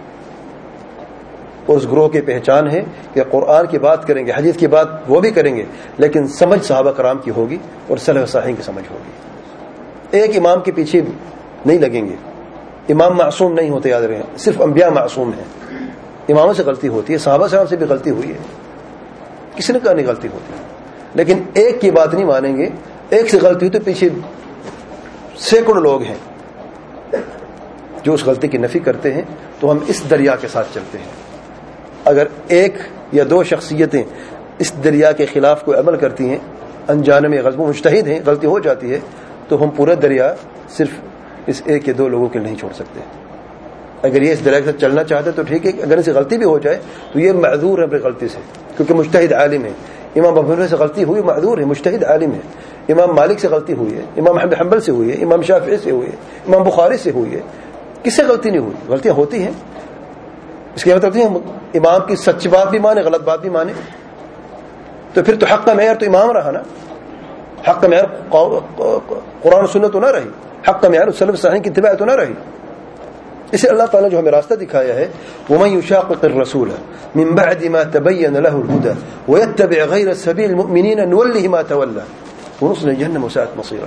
A: اور اس گروہ کی پہچان ہے کہ قرآن کی بات کریں گے، حدیث کی بات وہ بھی کریں گے، لیکن سمجھ صحابہ کرام کی ہوگی اور سلف صالحین کی سمجھ ہوگی. ایک امام کے پیچھے نہیں لگیں گے. امام معصوم نہیں ہوتے، یاد رہیں، صرف انبیاء معصوم ہیں. اماموں سے غلطی ہوتی ہے، صحابہ کرام سے بھی غلطی ہوئی ہے، کسی نے کہا نہیں غلطی ہوتی ہے، لیکن ایک کی بات نہیں مانیں گے. ایک سے غلطی ہوئی تو پیچھے سینکڑوں لوگ ہیں جو اس غلطی کی نفی کرتے ہیں. تو ہم اس دریا کے ساتھ چلتے ہیں. اگر ایک یا دو شخصیتیں اس دریا کے خلاف کوئی عمل کرتی ہیں، انجانے میں غلط، مجتہد ہیں، غلطی ہو جاتی ہے، تو ہم پورا دریا صرف اس ایک یا دو لوگوں کے نہیں چھوڑ سکتے. اگر یہ اس دریا کے ساتھ چلنا چاہتے تو ٹھیک ہے، اگر اسے غلطی بھی ہو جائے تو یہ معذور ہے اپنی غلطی سے، کیونکہ مجتہد عالم ہے. امام ابو حنیفہ سے غلطی ہوئی، معذور ہے، مجتہد عالم ہے. امام مالک سے غلطی ہوئی ہے، امام احمد حنبل سے ہوئی ہے، امام شافعی سے ہوئی ہے، امام بخاری سے ہوئی ہے. کس سے غلطی نہیں ہوئی؟ غلطیاں ہوتی ہیں. اس کے مطلب امام کی سچ بات بھی مانے غلط بات بھی مانے، تو پھر تو حق کا معیار تو امام رہا نا، حق کا معیار قرآن و سنت تو نہ رہی، حق کا معیار سلف صالحین کی اتباع تو نہ رہی۔ اسے اللہ تعالیٰ جو ہمیں راستہ دکھایا ہے، وَمَن يُشَاقِقِ الرَّسُولَ مِن بَعْدِ مَا تَبَيَّنَ لَهُ الْهُدَى وَيَتَّبِعْ غَيْرَ سَبِيلِ الْمُؤْمِنِينَ نُوَلِّهِ مَا تَوَلَّى وَنُصْلِهُ جَهَنَّمَ وَسَاءَتْ مَصِيرًا۔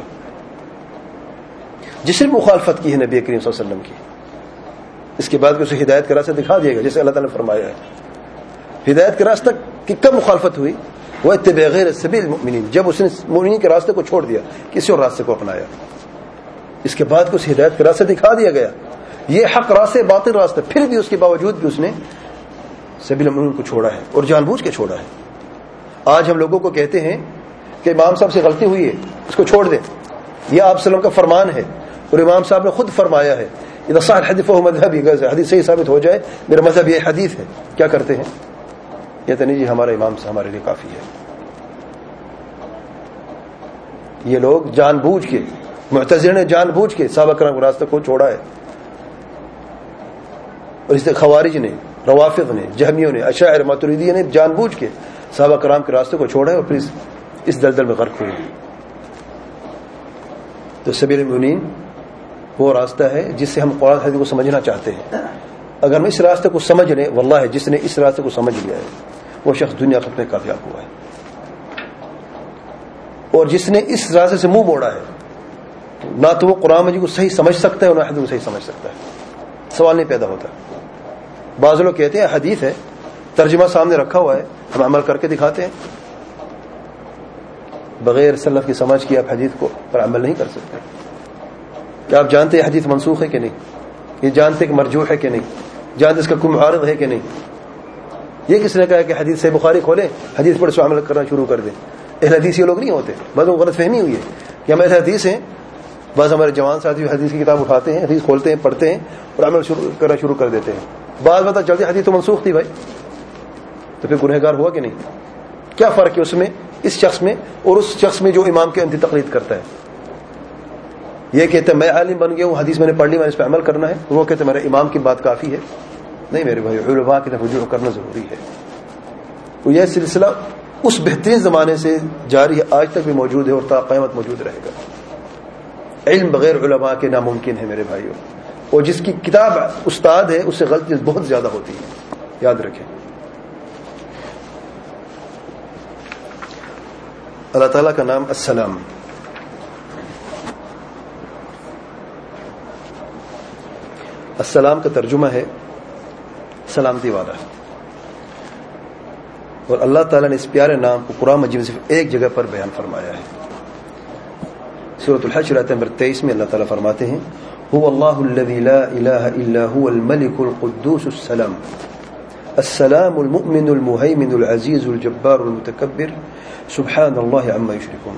A: جس نے مخالفت کی ہے نبی کریم صلی اللہ علیہ وسلم کی، اس کے بعد اسے ہدایت کا راستہ دکھا دیا گا، جیسے اللہ تعالیٰ نے فرمایا ہے۔ ہدایت کے راستہ کی کب مخالفت ہوئی؟ وَيَتَّبِعْ غَيْرَ سَبِيلِ الْمُؤْمِنِينَ، جب اس نے مومنین کے راستے کو چھوڑ دیا، کسی اور راستے کو اپنایا، اس کے بعد اس ہدایت کا راستہ دکھا دیا گیا، یہ حق راستے باطل راستہ، پھر بھی اس کے باوجود بھی اس نے سبیل المؤمنین کو چھوڑا ہے اور جان بوجھ کے چھوڑا ہے۔ آج ہم لوگوں کو کہتے ہیں کہ امام صاحب سے غلطی ہوئی ہے، اس کو چھوڑ دیں، یہ آپ صلی اللہ علیہ وسلم کا فرمان ہے، اور امام صاحب نے خود فرمایا ہے اذا صح الحديث فهو مذهبي، حدیث صحیح ثابت ہو جائے میرا مذہب یہ حدیث ہے، کیا کرتے ہیں؟ کہتے نہیں جی ہمارا امام سے ہمارے لیے کافی ہے۔ یہ لوگ جان بوجھ کے، معتزلہ نے جان بوجھ کے صحابہ کرام کے راستے کو چھوڑا ہے، اور اس طرح خوارج نے، روافض نے، جہمیوں نے، اشاعرہ ماتریدیہ نے جان بوجھ کے صحابہ کرام کے راستے کو چھوڑا ہے اور پھر اس دلدل میں غرق ہوئے۔ تو سبیل المؤمنین وہ راستہ ہے جس سے ہم قرآن حدیث کو سمجھنا چاہتے ہیں۔ اگر ہم اس راستے کو سمجھ لیں، واللہ جس نے اس راستے کو سمجھ لیا ہے وہ شخص دنیا آخرت میں کامیاب ہوا ہے، اور جس نے اس راستے سے منہ موڑا ہے نہ تو وہ قرآن مجید کو صحیح سمجھ سکتا ہے اور نہ حدیث کو صحیح سمجھ سکتا ہے، سوال نہیں پیدا ہوتا۔ بعض لوگ کہتے ہیں حدیث ہے، ترجمہ سامنے رکھا ہوا ہے، ہم عمل کر کے دکھاتے ہیں، بغیر سلف کی سمجھ کی آپ حدیث کو پر عمل نہیں کر سکتے۔ کیا آپ جانتے ہیں حدیث منسوخ ہے کہ نہیں؟ یہ جانتے کہ مرجوح ہے کہ نہیں؟ جانتے اس کا کوئی معارض ہے کہ نہیں؟ یہ کس نے کہا کہ حدیث سے بخاری کھولیں، حدیث پر اس عمل کرنا شروع کر دیں؟ اہل حدیث یہ لوگ نہیں ہوتے، بعض غلط فہمی ہوئی ہے کہ ہم اہل حدیث ہیں۔ بعض ہمارے جوان ساتھی حدیث کی کتاب اٹھاتے ہیں، حدیث کھولتے ہیں، پڑھتے ہیں اور عمل شروع کرنا شروع کر دیتے ہیں۔ بعض پتہ چلتی حدیث تو منسوخ تھی بھائی، تو پھر گنہگار ہوا کہ نہیں؟ کیا فرق ہے اس میں، اس شخص میں اور اس شخص میں جو امام کے انتی تقلید کرتا ہے؟ یہ کہتے ہیں میں عالم بن گیا ہوں، حدیث میں نے پڑھ لی، میں اس پہ عمل کرنا ہے، وہ کہتے ہیں میرے امام کی بات کافی ہے۔ نہیں میرے بھائی، علماء کی طرف رجوع کرنا ضروری ہے۔ تو یہ سلسلہ اس بہترین زمانے سے جاری ہے، آج تک بھی موجود ہے اور تا قیامت موجود رہے گا۔ علم بغیر علماء کے ناممکن ہے میرے بھائیوں، اور جس کی کتاب استاد ہے اس سے غلطی بہت زیادہ ہوتی ہے، یاد رکھیں۔ اللہ تعالیٰ کا نام السلام، السلام کا ترجمہ ہے سلامتی والا، اور اللہ تعالیٰ نے اس پیارے نام کو قرآن مجید میں صرف ایک جگہ پر بیان فرمایا ہے۔ سورۃ الحشر آیت نمبر تیئیس میں اللہ تعالیٰ فرماتے ہیں هو اللہ الذی لا الہ الا هو الملک القدوس السلام السلام المؤمن المہیمن العزیز الجبار المتکبر سبحان اللہ عما یشرکون۔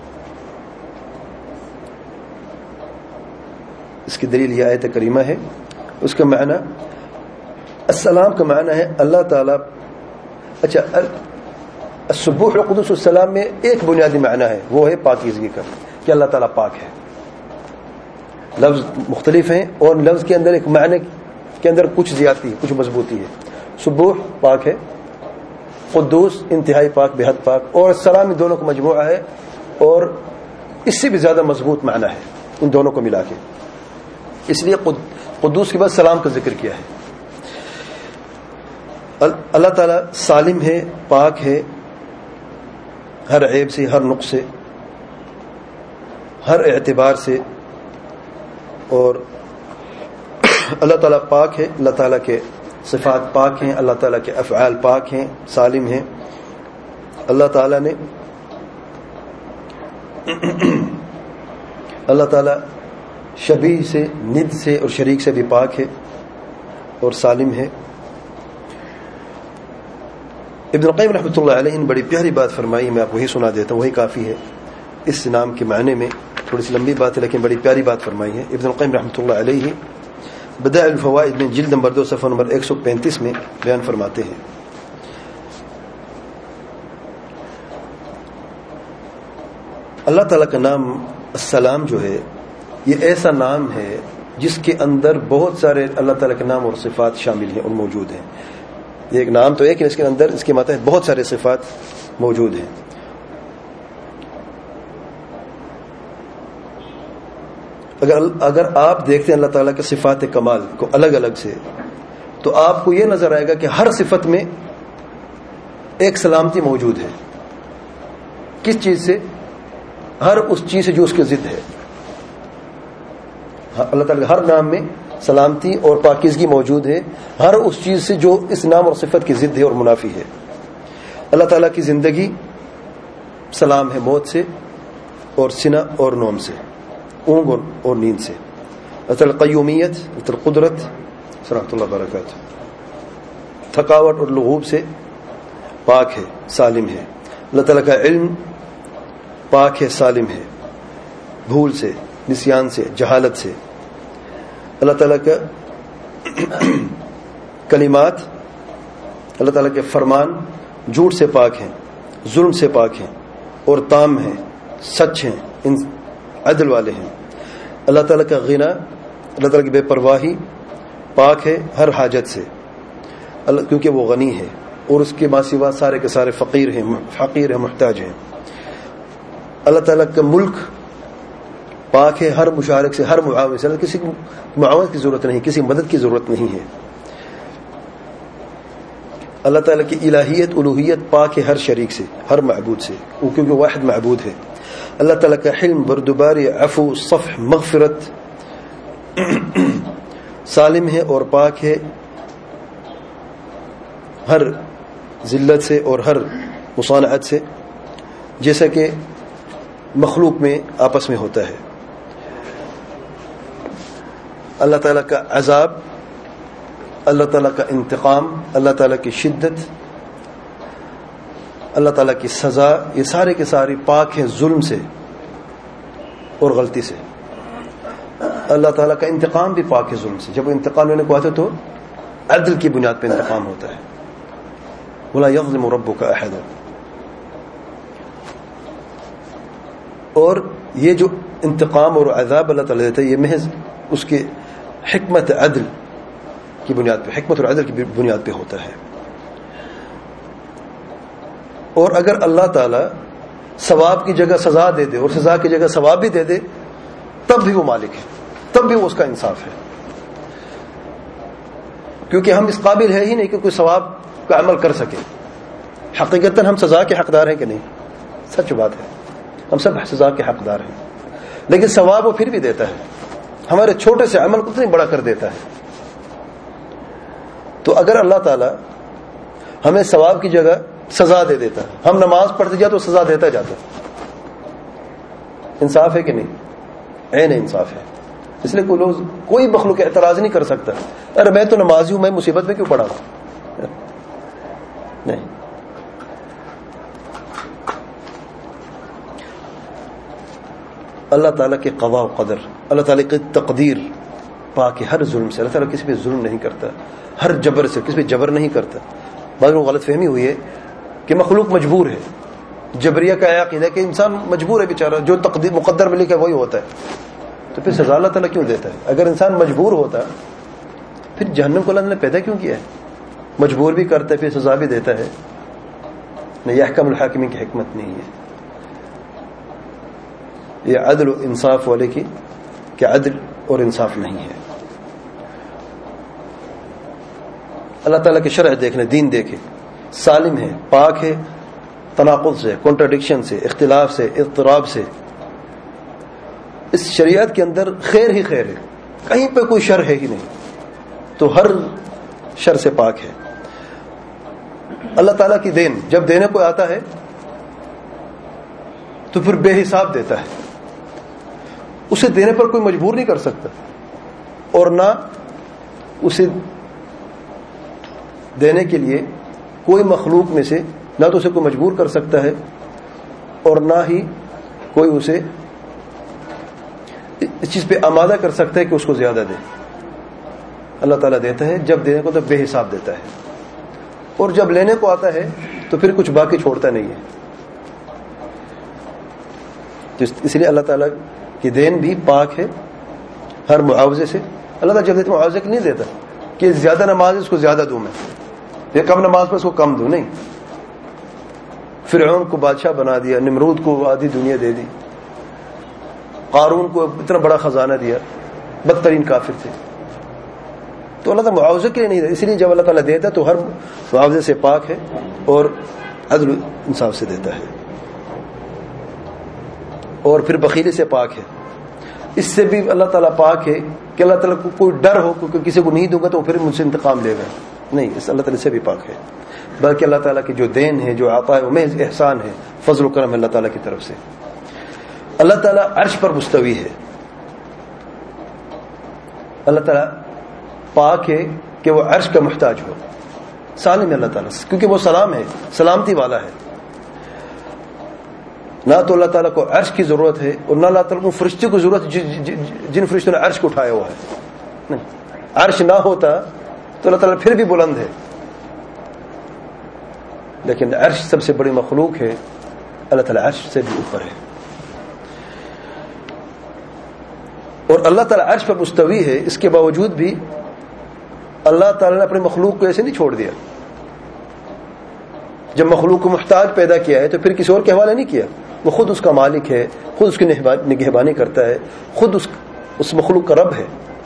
A: اس کی دلیل یہ آیت کریمہ ہے، اس کا معنی السلام کا معنی ہے اللہ تعالیٰ۔ اچھا، السبوح القدوس السلام میں ایک بنیادی معنی ہے، وہ ہے پاکیزگی کا، کہ اللہ تعالیٰ پاک ہے۔ لفظ مختلف ہیں اور لفظ کے اندر ایک معنی کے اندر کچھ زیادتی ہے، کچھ مضبوطی ہے۔ سبوح پاک ہے، قدوس انتہائی پاک، بے حد پاک، اور السلام ان دونوں کا مجموعہ ہے، اور اس سے بھی زیادہ مضبوط معنی ہے ان دونوں کو ملا کے، اس لیے قدوس کے بعد سلام کا ذکر کیا ہے۔ اللہ تعالیٰ سالم ہے، پاک ہے ہر عیب سے، ہر نقص سے، ہر اعتبار سے، اور اللہ تعالیٰ پاک ہے، اللہ تعالیٰ کے صفات پاک ہیں، اللہ تعالیٰ کے افعال پاک ہیں، سالم ہیں۔ اللہ تعالیٰ نے اللہ تعالیٰ شبیہ سے، ند سے اور شریک سے بھی پاک ہے اور سالم ہے۔ ابن القیم رحمۃ اللہ علیہ نے بڑی پیاری بات فرمائی، میں آپ وہی سنا دیتا ہوں، وہی کافی ہے اس نام کے معنی میں۔ تھوڑی سی لمبی بات ہے لیکن بڑی پیاری بات فرمائی ہے ابن القیم رحمۃ اللہ علیہ، بدائع الفوائد میں جلد نمبر دو صفحہ نمبر ایک سو پینتیس میں بیان فرماتے ہیں اللہ تعالیٰ کا نام السلام جو ہے یہ ایسا نام ہے جس کے اندر بہت سارے اللہ تعالیٰ کے نام اور صفات شامل ہیں اور موجود ہیں. یہ ایک نام تو ایک ہے، اس کے اندر اس کے ماتحت بہت سارے صفات موجود ہیں. اگر اگر آپ دیکھتے ہیں اللہ تعالیٰ کے صفات کمال کو الگ الگ سے، تو آپ کو یہ نظر آئے گا کہ ہر صفت میں ایک سلامتی موجود ہے. کس چیز سے؟ ہر اس چیز سے جو اس کے ضد ہے. اللہ تعالیٰ کے ہر نام میں سلامتی اور پاکیزگی موجود ہے، ہر اس چیز سے جو اس نام اور صفت کی ضد ہے اور منافی ہے. اللہ تعالیٰ کی زندگی سلام ہے موت سے اور سنا اور نوم سے، اونگ اور نیند سے. اللہ تعالیٰ قیومیت، اللہ تعالیٰ قدرت، رحمۃ اللہ وبرکاتہ، تھکاوٹ اور لغوب سے پاک ہے، سالم ہے. اللہ تعالیٰ کا علم پاک ہے، سالم ہے، بھول سے، نسیان سے، جہالت سے. اللہ تعالیٰ کا کلمات، اللہ تعالیٰ کے فرمان جھوٹ سے پاک ہیں، ظلم سے پاک ہیں اور تام ہیں، سچ ہیں، عدل والے ہیں. اللہ تعالیٰ کا غنا، اللہ تعالیٰ کی بے پرواہی پاک ہے ہر حاجت سے، اللہ کیونکہ وہ غنی ہے اور اس کے ما سوا سارے کے سارے فقیر ہیں، فقیر ہیں، محتاج ہیں. اللہ تعالیٰ کا ملک پاک ہے ہر مشارک سے، ہر معاون سے. کسی معاونت کی ضرورت نہیں، کسی مدد کی ضرورت نہیں ہے. اللہ تعالیٰ کی الہیت، الوہیت پاک ہے ہر شریک سے، ہر معبود سے، وہ کیونکہ واحد معبود ہے. اللہ تعالیٰ کا حلم، بردباری، عفو، صفح، مغفرت سالم ہے اور پاک ہے ہر ذلت سے اور ہر مصانعت سے، جیسا کہ مخلوق میں آپس میں ہوتا ہے. اللہ تعالیٰ کا عذاب، اللہ تعالیٰ کا انتقام، اللہ تعالیٰ کی شدت، اللہ تعالیٰ کی سزا، یہ سارے کے سارے پاک ہیں ظلم سے اور غلطی سے. اللہ تعالیٰ کا انتقام بھی پاک ہے ظلم سے. جب وہ انتقام لینے کو آتے تو عدل کی بنیاد پہ انتقام ہوتا ہے. وَلَا يَظْلِمُ رَبُّكَ أَحَدًا. اور یہ جو انتقام اور عذاب اللہ تعالیٰ دیتا ہے، یہ محض اس کے حکمت عدل کی بنیاد پہ، حکمت اور عدل کی بنیاد پہ ہوتا ہے. اور اگر اللہ تعالیٰ ثواب کی جگہ سزا دے دے اور سزا کی جگہ ثواب بھی دے دے، تب بھی وہ مالک ہے، تب بھی وہ اس کا انصاف ہے. کیونکہ ہم اس قابل ہے ہی نہیں کہ کوئی ثواب کا عمل کر سکے. حقیقتاً ہم سزا کے حقدار ہیں کہ نہیں؟ سچ بات ہے، ہم سب سزا کے حقدار ہیں. لیکن ثواب وہ پھر بھی دیتا ہے، ہمارے چھوٹے سے عمل کو اتنی بڑا کر دیتا ہے. تو اگر اللہ تعالیٰ ہمیں ثواب کی جگہ سزا دے دیتا، ہم نماز پڑھتے جاتے تو سزا دیتا جاتا، انصاف ہے کہ نہیں؟ عین انصاف ہے. اس لیے کوئی لوگ، کوئی مخلوق اعتراض نہیں کر سکتا، ارے میں تو نمازی ہوں، میں مصیبت میں کیوں پڑا ہوں؟ نہیں. اللہ تعالیٰ کے قضاء و قدر، اللہ تعالیٰ کی تقدیر پاک ہے ہر ظلم سے. اللہ تعالیٰ کسی پہ ظلم نہیں کرتا، ہر جبر سے، کسی پہ جبر نہیں کرتا. بعض لوگوں کو غلط فہمی ہوئی ہے کہ مخلوق مجبور ہے. جبریہ کا عقیدہ ہے کہ انسان مجبور ہے بیچارہ، جو تقدیر مقدر میں لکھا ہے وہی ہوتا ہے. تو پھر سزا اللہ تعالیٰ کیوں دیتا ہے؟ اگر انسان مجبور ہوتا پھر جہنم کو اللہ نے پیدا کیوں کیا ہے؟ مجبور بھی کرتا ہے پھر سزا بھی دیتا ہے. نہیں، احکام الحاکمین کی حکمت نہیں ہے. یہ عدل و انصاف والے کی کہ عدل اور انصاف نہیں ہے. اللہ تعالیٰ کی شرع دیکھنے، دین دیکھے، سالم ہے، پاک ہے تناقض سے، کنٹراڈکشن سے، اختلاف سے، اضطراب سے. اس شریعت کے اندر خیر ہی خیر ہے، کہیں پہ کوئی شر ہے ہی نہیں، تو ہر شر سے پاک ہے. اللہ تعالیٰ کی دین جب دینے کو آتا ہے تو پھر بے حساب دیتا ہے. اسے دینے پر کوئی مجبور نہیں کر سکتا، اور نہ اسے دینے کے لیے کوئی مخلوق میں سے نہ تو اسے کوئی مجبور کر سکتا ہے اور نہ ہی کوئی اسے اس چیز پہ آمادہ کر سکتا ہے کہ اس کو زیادہ دے. اللہ تعالیٰ دیتا ہے، جب دینے کو تو بے حساب دیتا ہے، اور جب لینے کو آتا ہے تو پھر کچھ باقی چھوڑتا نہیں ہے. اس لیے اللہ تعالیٰ کی دین بھی پاک ہے ہر معاوضے سے اللہ تعالیٰ جب دیتے معاوضے کی نہیں دیتا کہ زیادہ نماز ہے اس کو زیادہ دوں میں، یا کم نماز پر اس کو کم دوں، نہیں. فرعون کو بادشاہ بنا دیا، نمرود کو آدھی دنیا دے دی، قارون کو اتنا بڑا خزانہ دیا، بدترین کافر تھے. تو اللہ تعالیٰ معاوضے کے لیے نہیں دیتا، اس لیے جب اللہ تعالیٰ دیتا تو ہر معاوضے سے پاک ہے اور عدل انصاف سے دیتا ہے، اور پھر بخیلی سے پاک ہے. اس سے بھی اللہ تعالیٰ پاک ہے کہ اللہ تعالیٰ کو کوئی ڈر ہو کہ کسی کو نہیں دوں گا تو پھر مجھ سے انتقام لے گا، نہیں، اس اللہ تعالیٰ سے بھی پاک ہے. بلکہ اللہ تعالیٰ کی جو دین ہے، جو عطا ہے، وہ محض احسان ہے، فضل و کرم ہے اللہ تعالیٰ کی طرف سے. اللہ تعالیٰ عرش پر مستوی ہے. اللہ تعالیٰ پاک ہے کہ وہ عرش کا محتاج ہو، سالم ہے اللہ تعالیٰ، کیونکہ وہ سلام ہے، سلامتی والا ہے. نہ تو اللہ تعالیٰ کو عرش کی ضرورت ہے اور نہ اللہ تعالیٰ کو فرشتوں کی ضرورت جن فرشتوں نے عرش کو اٹھایا ہوا ہے. نہیں، عرش نہ ہوتا تو اللہ تعالیٰ پھر بھی بلند ہے، لیکن عرش سب سے بڑی مخلوق ہے، اللہ تعالیٰ عرش سے بھی اوپر ہے. اور اللہ تعالیٰ عرش پر مستوی ہے، اس کے باوجود بھی اللہ تعالیٰ نے اپنی مخلوق کو ایسے نہیں چھوڑ دیا. جب مخلوق کو محتاج پیدا کیا ہے تو پھر کسی اور کے حوالے نہیں کیا، وہ خود اس کا مالک ہے، خود اس کی نگہبانی کرتا ہے، خود اس اس مخلوق کا رب ہے.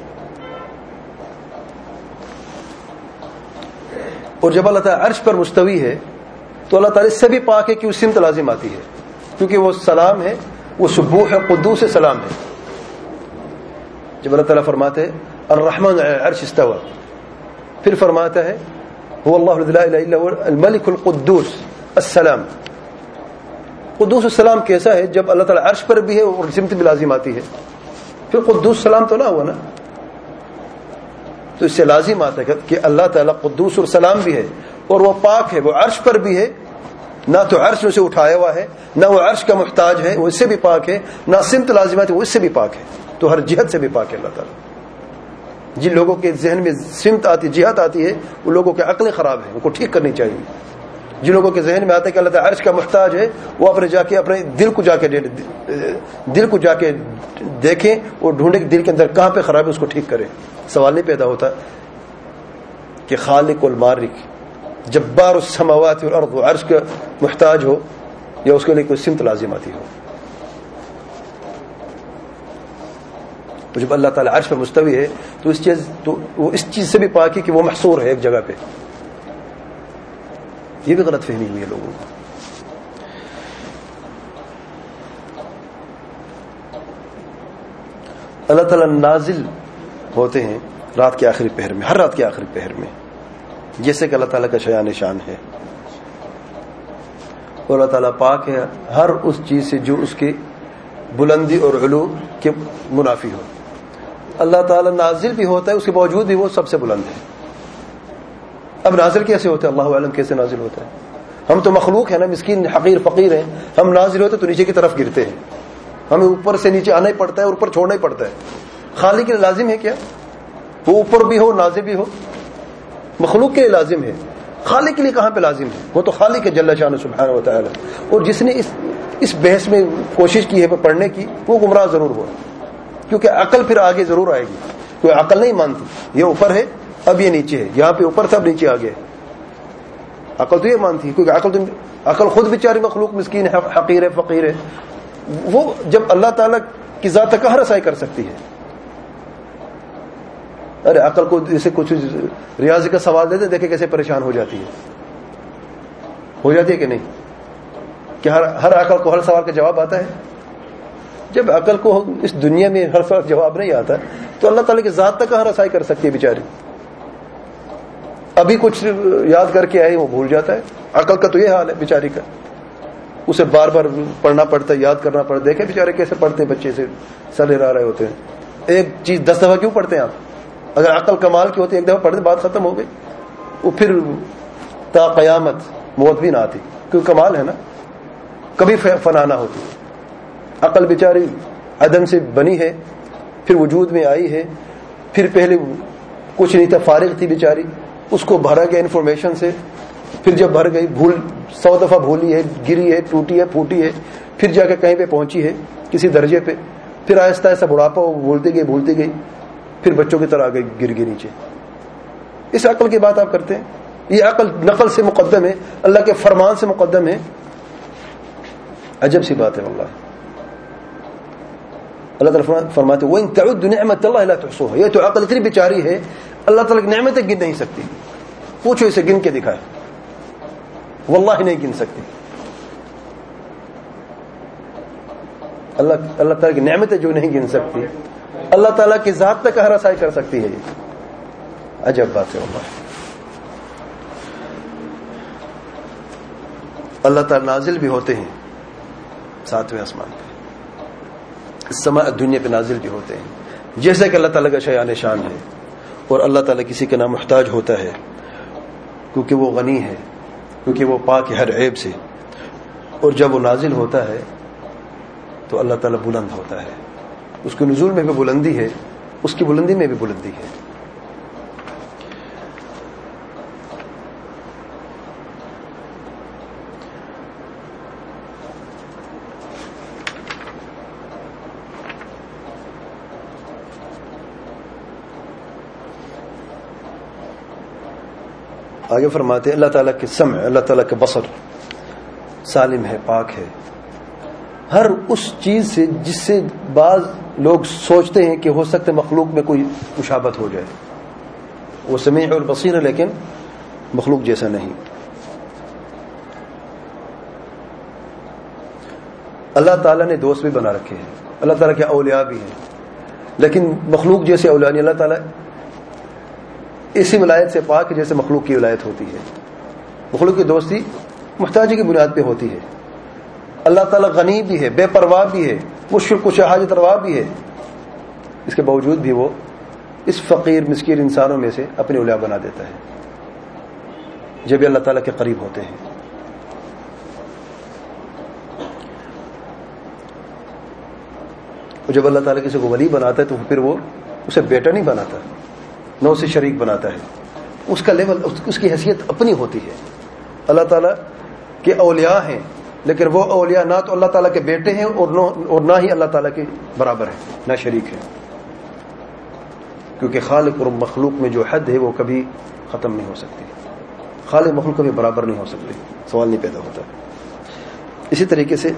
A: اور جب اللہ تعالیٰ عرش پر مستوی ہے تو اللہ تعالیٰ اس سے بھی پاک ہے کہ اس سمت لازم آتی ہے، کیونکہ وہ سلام ہے، وہ سبوح ہے، قدوس سلام ہے. جب اللہ تعالیٰ فرماتے ہیں الرحمن علی العرش استوى، پھر فرماتا ہے هو اللہ لا الہ الا هو الملک القدوس السلام. قدوس السلام کیسا ہے؟ جب اللہ تعالیٰ عرش پر بھی ہے اور سمت بھی لازم آتی ہے، پھر قدوس سلام تو نہ ہوا نا. تو اس سے لازم آتا ہے کہ اللہ تعالیٰ قدوس اور سلام بھی ہے اور وہ پاک ہے، وہ عرش پر بھی ہے، نہ تو عرش میں سے اٹھایا ہوا ہے، نہ وہ عرش کا محتاج ہے، وہ اس سے بھی پاک ہے، نہ سمت لازمات ہے، وہ اس سے بھی پاک ہے. تو ہر جہت سے بھی پاک ہے اللہ تعالیٰ. جن لوگوں کے ذہن میں سمت آتی، جہت آتی ہے، وہ لوگوں کی عقلیں خراب ہیں، ان کو ٹھیک کرنی چاہیے. جن لوگوں کے ذہن میں آتا ہے کہ اللہ تعالیٰ عرش کا محتاج ہے، وہ اپنے جا کے اپنے دل کو جا کے دل کو جا کے دیکھیں اور ڈھونڈیں کہ دل کے اندر کہاں پہ خراب ہے، اس کو ٹھیک کریں. سوال نہیں پیدا ہوتا کہ خالق المالک جبار السماوات والارض عرش کا محتاج ہو یا اس کے لیے کوئی سمت لازم آتی ہو. تو جب اللہ تعالیٰ عرش پر مستوی ہے تو اس چیز تو وہ اس چیز سے بھی پاک ہے کہ وہ محصور ہے ایک جگہ پہ. یہ بھی غلط فہمی ہوئی ہے لوگوں کو. اللہ تعالیٰ نازل ہوتے ہیں رات کے آخری پہر میں، ہر رات کے آخری پہر میں، جیسے کہ اللہ تعالیٰ کا شایان شان ہے. اور اللہ تعالیٰ پاک ہے ہر اس چیز سے جو اس کی بلندی اور علو کے منافی ہو. اللہ تعالیٰ نازل بھی ہوتا ہے، اس کے باوجود بھی وہ سب سے بلند ہے. اب نازل کیسے ہوتا ہے؟ اللہ علم کیسے نازل ہوتا ہے. ہم تو مخلوق ہیں نا، مسکین حقیر فقیر ہیں. ہم نازل ہوتے تو نیچے کی طرف گرتے ہیں، ہمیں اوپر سے نیچے آنا ہی پڑتا ہے اور اوپر چھوڑنا ہی پڑتا ہے. خالق کے لیے لازم ہے کیا وہ اوپر بھی ہو نازل بھی ہو؟ مخلوق کے لیے لازم ہے، خالق کے لیے کہاں پہ لازم ہے؟ وہ تو خالق ہے جل شانہ سبحانہ و تعالی. اور جس نے اس اس بحث میں کوشش کی ہے پڑھنے کی، وہ گمراہ ضرور ہوا، کیونکہ عقل پھر آگے ضرور آئے گی. کوئی عقل نہیں مانتی یہ اوپر ہے اب یہ نیچے ہے، یہاں پہ اوپر تھا اب نیچے آ گیا. عقل تو یہ مانتی ہے، کیونکہ عقل تو عقل خود بیچاری مخلوق مسکین ہے، حقیر ہے، فقیر ہے. وہ جب اللہ تعالیٰ کی ذات تک کہاں رسائی کر سکتی ہے؟ ارے عقل کو جیسے کچھ ریاضی کا سوال دیتے دیکھے کیسے پریشان ہو جاتی ہے. ہو جاتی ہے کہ نہیں؟ کہ ہر ہر عقل کو ہر سوال کا جواب آتا ہے. جب عقل کو اس دنیا میں ہر سوال جواب نہیں آتا تو اللہ تعالیٰ کی ذات تک کہاں رسائی کر سکتی ہے بیچاری؟ ابھی کچھ یاد کر کے آئے وہ بھول جاتا ہے. عقل کا تو یہ حال ہے بیچاری کا، اسے بار بار پڑھنا پڑتا ہے، یاد کرنا پڑتا ہے. دیکھیں بیچارے کیسے پڑھتے ہیں، بچے سے سر ہلا رہے ہوتے ہیں. ایک چیز دس دفعہ کیوں پڑھتے ہیں آپ؟ اگر عقل کمال کی ہوتی ایک دفعہ پڑھتے بات ختم ہو گئی. وہ پھر تا قیامت موت بھی نہ آتی، کیونکہ کمال ہے نا، کبھی فنا نہ ہوتی. عقل بیچاری عدم سے بنی ہے، پھر وجود میں آئی ہے، پھر پہلے کچھ نہیں تھا، فارغ تھی بیچاری، اس کو بھرا گیا انفارمیشن سے. پھر جب بھر گئی، بھول سو دفعہ بھولی ہے، گری ہے، ٹوٹی ہے، پھوٹی ہے، پھر جا کے کہیں پہ پہنچی ہے کسی درجے پہ. پھر آہستہ آہستہ بڑھاپا وہ بولتے گئے بولتے گئے پھر بچوں کی طرح آگے گر گئے نیچے. اس عقل کی بات آپ کرتے ہیں؟ یہ عقل نقل سے مقدم ہے, اللہ کے فرمان سے مقدم ہے. عجب سی بات ہے واللہ. اللہ تعالیٰ فرماتے وَإِن تَعُدُّ نِعْمَةَ اللَّهِ لَا تُحْصُوهَا. یہ تو عقل اتنی بیچاری ہے, اللہ تعالیٰ کی نعمتیں گن نہیں سکتی. پوچھو اسے گن کے دکھائے, واللہ نہیں گن سکتی. اللہ اللہ تعالیٰ کی نعمتیں جو نہیں گن سکتی, اللہ تعالیٰ کی ذات تک ہراسائی کر سکتی ہے. یہ عجب بات ہے واللہ. اللہ تعالیٰ نازل بھی ہوتے ہیں ساتویں آسمان پہ, سماء دنیا پہ نازل بھی ہوتے ہیں, جیسا کہ اللہ تعالیٰ کا شایان شان ہے. اور اللہ تعالیٰ کسی کا نام محتاج ہوتا ہے کیونکہ وہ غنی ہے, کیونکہ وہ پاک ہے ہر عیب سے. اور جب وہ نازل ہوتا ہے تو اللہ تعالیٰ بلند ہوتا ہے. اس کے نزول میں بھی بلندی ہے, اس کی بلندی میں بھی بلندی ہے. آگے فرماتے ہیں اللہ تعالیٰ کے سمع, اللہ تعالیٰ کے بصر سالم ہے, پاک ہے ہر اس چیز سے جس سے بعض لوگ سوچتے ہیں کہ ہو سکتا ہے مخلوق میں کوئی مشابہت ہو جائے. وہ سمیع اور بصیر ہے لیکن مخلوق جیسا نہیں. اللہ تعالیٰ نے دوست بھی بنا رکھے ہیں, اللہ تعالیٰ کے اولیاء بھی ہیں, لیکن مخلوق جیسے اولیاء نہیں. اللہ تعالیٰ اسی ولایت سے پاک ہے جیسے مخلوق کی ولایت ہوتی ہے. مخلوق کی دوستی محتاجی کی بنیاد پہ ہوتی ہے. اللہ تعالیٰ غنی بھی ہے, بے پرواہ بھی ہے, مشکل کشا حاجت روا بھی ہے, اس کے باوجود بھی وہ اس فقیر مسکین انسانوں میں سے اپنے اولیاء بنا دیتا ہے جب یہ اللہ تعالیٰ کے قریب ہوتے ہیں. اور جب اللہ تعالیٰ کسی کو ولی بناتا ہے تو پھر وہ اسے بیٹا نہیں بناتا, نہ اسے شریک بناتا ہے. اس کا لیول, اس کی حیثیت اپنی ہوتی ہے. اللہ تعالیٰ کے اولیاء ہیں لیکن وہ اولیاء نہ تو اللہ تعالیٰ کے بیٹے ہیں اور نہ اور نہ ہی اللہ تعالیٰ کے برابر ہیں, نہ شریک ہیں. کیونکہ خالق اور مخلوق میں جو حد ہے وہ کبھی ختم نہیں ہو سکتی. خالق مخلوق کبھی برابر نہیں ہو سکتے, سوال نہیں پیدا ہوتا. اسی طریقے سے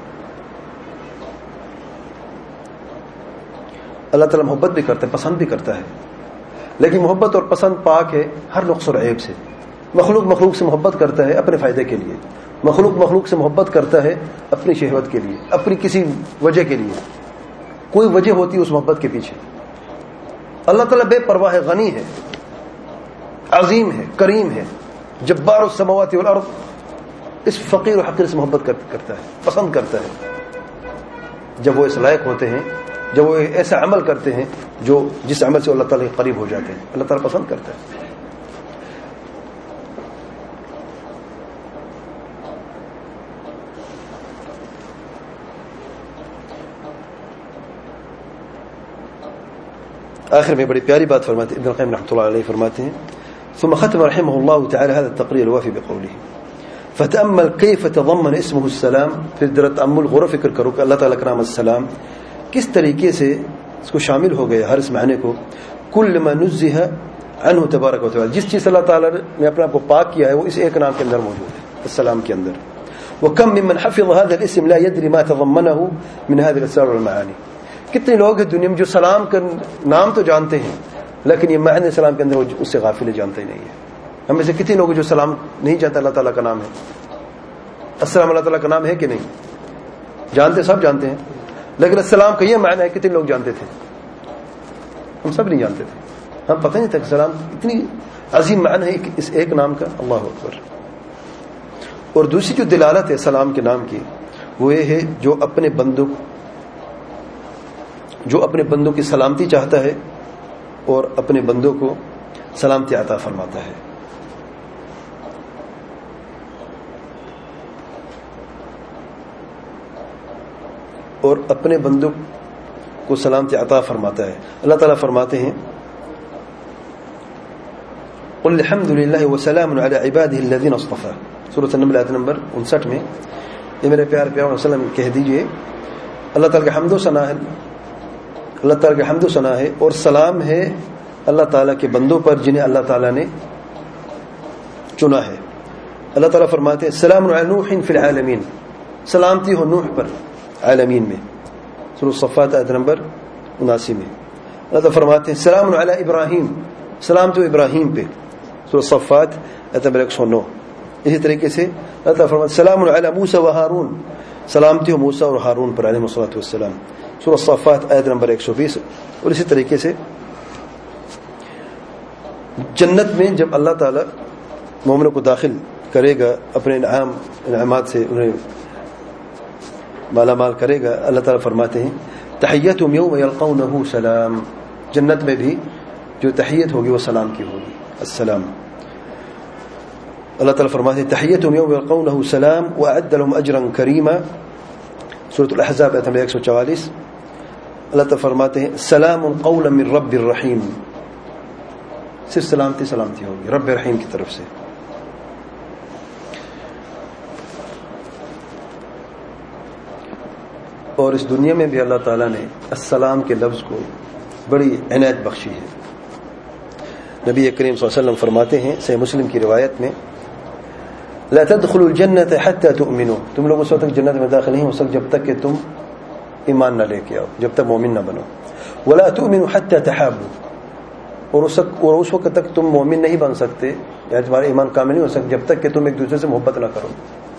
A: اللہ تعالیٰ محبت بھی کرتا ہے, پسند بھی کرتا ہے, لیکن محبت اور پسند پاک ہے ہر نقص اور عیب سے. مخلوق مخلوق سے محبت کرتا ہے اپنے فائدے کے لیے, مخلوق مخلوق سے محبت کرتا ہے اپنی شہوت کے لیے, اپنی کسی وجہ کے لیے. کوئی وجہ ہوتی ہے اس محبت کے پیچھے. اللہ تعالیٰ بے پرواہ ہے, غنی ہے, عظیم ہے, کریم ہے, جبار السماوات والارض. اس فقیر و حقیر سے محبت کرتا ہے, پسند کرتا ہے جب وہ اس لائق ہوتے ہیں, جب وہ ایسا عمل کرتے ہیں جو جس عمل سے اللہ تعالیٰ کے قریب ہو جاتے ہیں. اللہ تعالیٰ پسند کرتا ہے. آخر میں بڑی پیاری بات فرماتے ہیں ابن القیم رحمۃ اللہ علیہ, فرماتے ہیں ثم ختم رحمه الله تعالى هذا التقرير الوافي بقوله فتأمل كيف تضمن اسمه السلام. پھر ذرا تأمل غور و فکر کرو کہ اللہ تعالیٰ کا نام السلام کس طریقے سے اس کو شامل ہو گیا ہر اس معنی کو. کل ما نزہ عنہ تبارک و تعالی, جس چیز اللہ تعالیٰ نے اپنے آپ کو پاک کیا ہے وہ اس ایک نام کے اندر موجود ہے, السلام کے اندر. وکم ممن حفظ هذا الاسم لا يدري ما تضمنه من هذه الاسرار والمعاني. کتنے لوگ ہیں دنیا میں جو سلام کا نام تو جانتے ہیں لیکن یہ معنی سلام کے اندر اس سے غافل جانتے ہی نہیں ہے. ہم میں سے کتنے لوگ جو سلام نہیں جانتے اللہ تعالیٰ کا نام ہے. السلام اللہ تعالیٰ کا نام ہے کہ نہیں, جانتے, سب جانتے ہیں, لیکن السلام کا یہ معنی ہے کتنے لوگ جانتے تھے؟ ہم سب نہیں جانتے تھے. ہم پتہ نہیں تھا کہ سلام اتنی عظیم معنی ہے اس ایک نام کا, اللہ اکبر. اور دوسری جو دلالت ہے سلام کے نام کی وہ یہ ہے جو اپنے بندوں جو اپنے بندوں کی سلامتی چاہتا ہے اور اپنے بندوں کو سلامتی عطا فرماتا ہے. اور اپنے بندوں کو سلامتی عطا فرماتا ہے. اللہ تعالیٰ فرماتے ہیں قل الحمد للہ وسلام علی عباده الذین اصطفى, سورۃ النمل آیت نمبر انسٹھ میں. یہ میرے پیارے پیغمبر صلی اللہ علیہ وسلم کہہ دیجئے اللہ تعالیٰ کا حمد و ثنا ہے اللہ تعالیٰ کے حمد و ثنا ہے، اور سلام ہے اللہ تعالیٰ کے بندوں پر جنہیں اللہ تعالیٰ نے چنا ہے۔ اللہ تعالیٰ فرماتے ہیں سلام علی نوح فی العالمین، سلامتی ہو نوح پر عالمین میں، سورۃ الصفات آیت نمبر اناسی میں۔ اللہ تعالیٰ فرماتے ہیں سلام علی ابراہیم، سلامتی ہو ابراہیم پہ، سورۃ الصفات آیت نمبر ایک سو نو۔ اسی طریقے سے اللہ تعالیٰ فرماتے ہیں سلام علی موسیٰ و ہارون، سلامتی ہو موسیٰ اور ہارون پر علیہ الصلوۃ والسلام، سورۃ الصفات آیت نمبر ایک سو بیس۔ اور اسی طریقے سے جنت میں جب اللہ تعالیٰ مومنوں کو داخل کرے گا، اپنے انعام انعامات سے انہیں مالا مال کرے گا، اللہ تعالیٰ فرماتے ہیں تحیتہم یوم یلقونہ سلام، جنت میں بھی جو تحیت ہوگی وہ سلام کی ہوگی، السلام۔ اللہ تعالیٰ فرماتے ہیں تحیتہم یوم یلقونہ سلام واعد لهم اجرا کریما، سورۃ الاحزاب آیت نمبر ایک سو چوالیس۔ اللہ تعالیٰ فرماتے ہیں سلام قولا من رب الرحیم، صرف سلامتی سلامتی ہوگی رب رحیم کی طرف سے۔ اور اس دنیا میں بھی اللہ تعالیٰ نے السلام کے لفظ کو بڑی عنایت بخشی ہے۔ نبی کریم صلی اللہ علیہ وسلم فرماتے ہیں صحیح مسلم کی روایت میں لا تدخلوا الجنة حتى تؤمنوا، تم لوگ اس وقت تک جنت میں داخل نہیں ہو سکتے جب تک کہ تم ایمان نہ لے کے آؤ، جب تک مومن نہ بنو۔ ولا تؤمنوا حتى تحابوا، اور اس اور اس وقت تک تم مومن نہیں بن سکتے یا تمہارا ایمان کامل نہیں ہو سکتا جب تک کہ تم ایک دوسرے سے محبت نہ کرو۔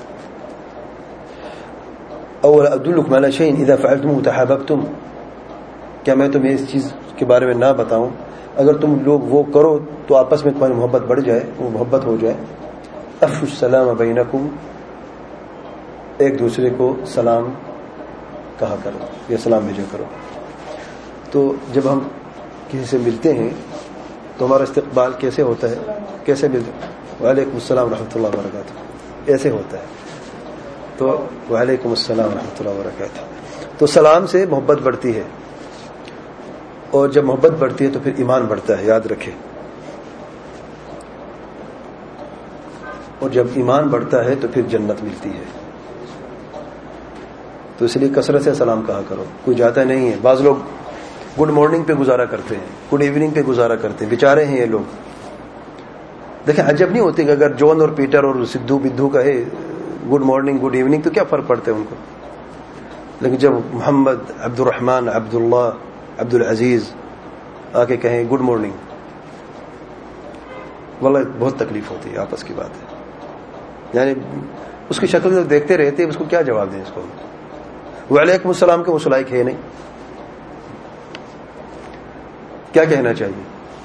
A: اولا ادلکم علی شیء اذا فعلتموه تحاببتم، کیا میں تمہیں اس چیز کے بارے میں نہ بتاؤں اگر تم لوگ وہ کرو تو آپس میں تمہاری محبت بڑھ جائے، وہ محبت ہو جائے۔ افشوا السلام بینکم، ایک دوسرے کو سلام کہا کرو یا سلام بھیجا کرو۔ تو جب ہم کسی سے ملتے ہیں تو ہمارا استقبال کیسے ہوتا ہے؟ کیسے ملتے ہیں؟ وعلیکم السلام ورحمۃ اللہ وبرکاتہ، ایسے ہوتا ہے۔ تو وعلیکم السلام ورحمۃ اللہ وبرکاتہ، تو سلام سے محبت بڑھتی ہے، اور جب محبت بڑھتی ہے تو پھر ایمان بڑھتا ہے، یاد رکھے۔ اور جب ایمان بڑھتا ہے تو پھر جنت ملتی ہے۔ تو اس لیے کثرت سے سلام کہا کرو، کوئی جاتا نہیں ہے۔ بعض لوگ گڈ مارننگ پہ گزارا کرتے ہیں، گڈ ایوننگ پہ گزارا کرتے ہیں، بیچارے ہیں یہ لوگ۔ دیکھیں عجب نہیں ہوتی کہ اگر جون اور پیٹر اور سدھو بدھو کہے گڈ مارننگ گڈ ایوننگ تو کیا فرق پڑتا ہے ان کو، لیکن جب محمد عبد الرحمن عبداللہ عبد العزیز آ کے کہیں گڈ مارننگ، واللہ بہت تکلیف ہوتی ہے، آپس کی بات ہے۔ یعنی اس کی شکل دیکھتے رہتے ہیں، اس کو کیا جواب دیں اس کو؟ وعلیکم السلام کے اس لائق ہے نہیں، کیا کہنا چاہیے؟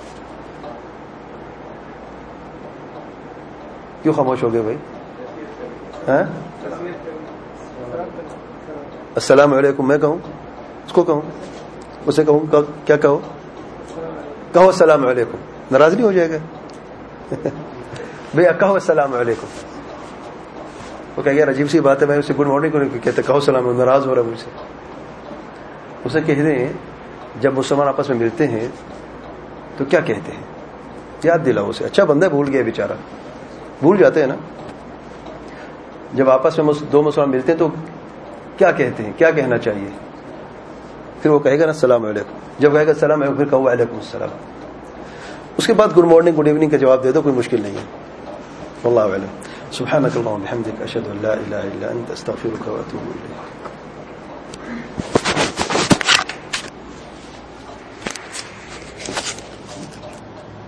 A: کیوں خاموش ہو گئے بھائی؟ ہاں السلام علیکم میں کہوں، اس کو کہوں، اسے کہوں، کیا کہو؟ کہو السلام علیکم، ناراض نہیں ہو جائے گا بھیا؟ کہو السلام علیکم۔ وہ کہہ گیا عجیب سی بات ہے، میں اسے گڈ مارننگ کو نہیں کہتے، کہو السلام، ناراض ہو رہا مجھ سے۔ اسے کہتے ہیں جب مسلمان آپس میں ملتے ہیں تو کیا کہتے ہیں؟ یاد دلاؤ اسے، اچھا بندہ بھول گیا بیچارہ، بھول جاتے ہیں نا۔ جب آپس میں دو مسلمان ملتے ہیں تو کیا کہتے ہیں، کیا کہنا چاہیے؟ پھر وہ کہے گا نا السلام علیکم، جب کہے گا السلام علیکم پھر کہو وعلیکم السلام، اس کے بعد گڈ مارننگ گڈ ایوننگ کا جواب دے دو، کوئی مشکل نہیں ہے۔ واللہ اعلم۔ سبحانک اللہم وبحمدک، اشہد ان لا الہ الا انت، استغفرک واتوب الیک۔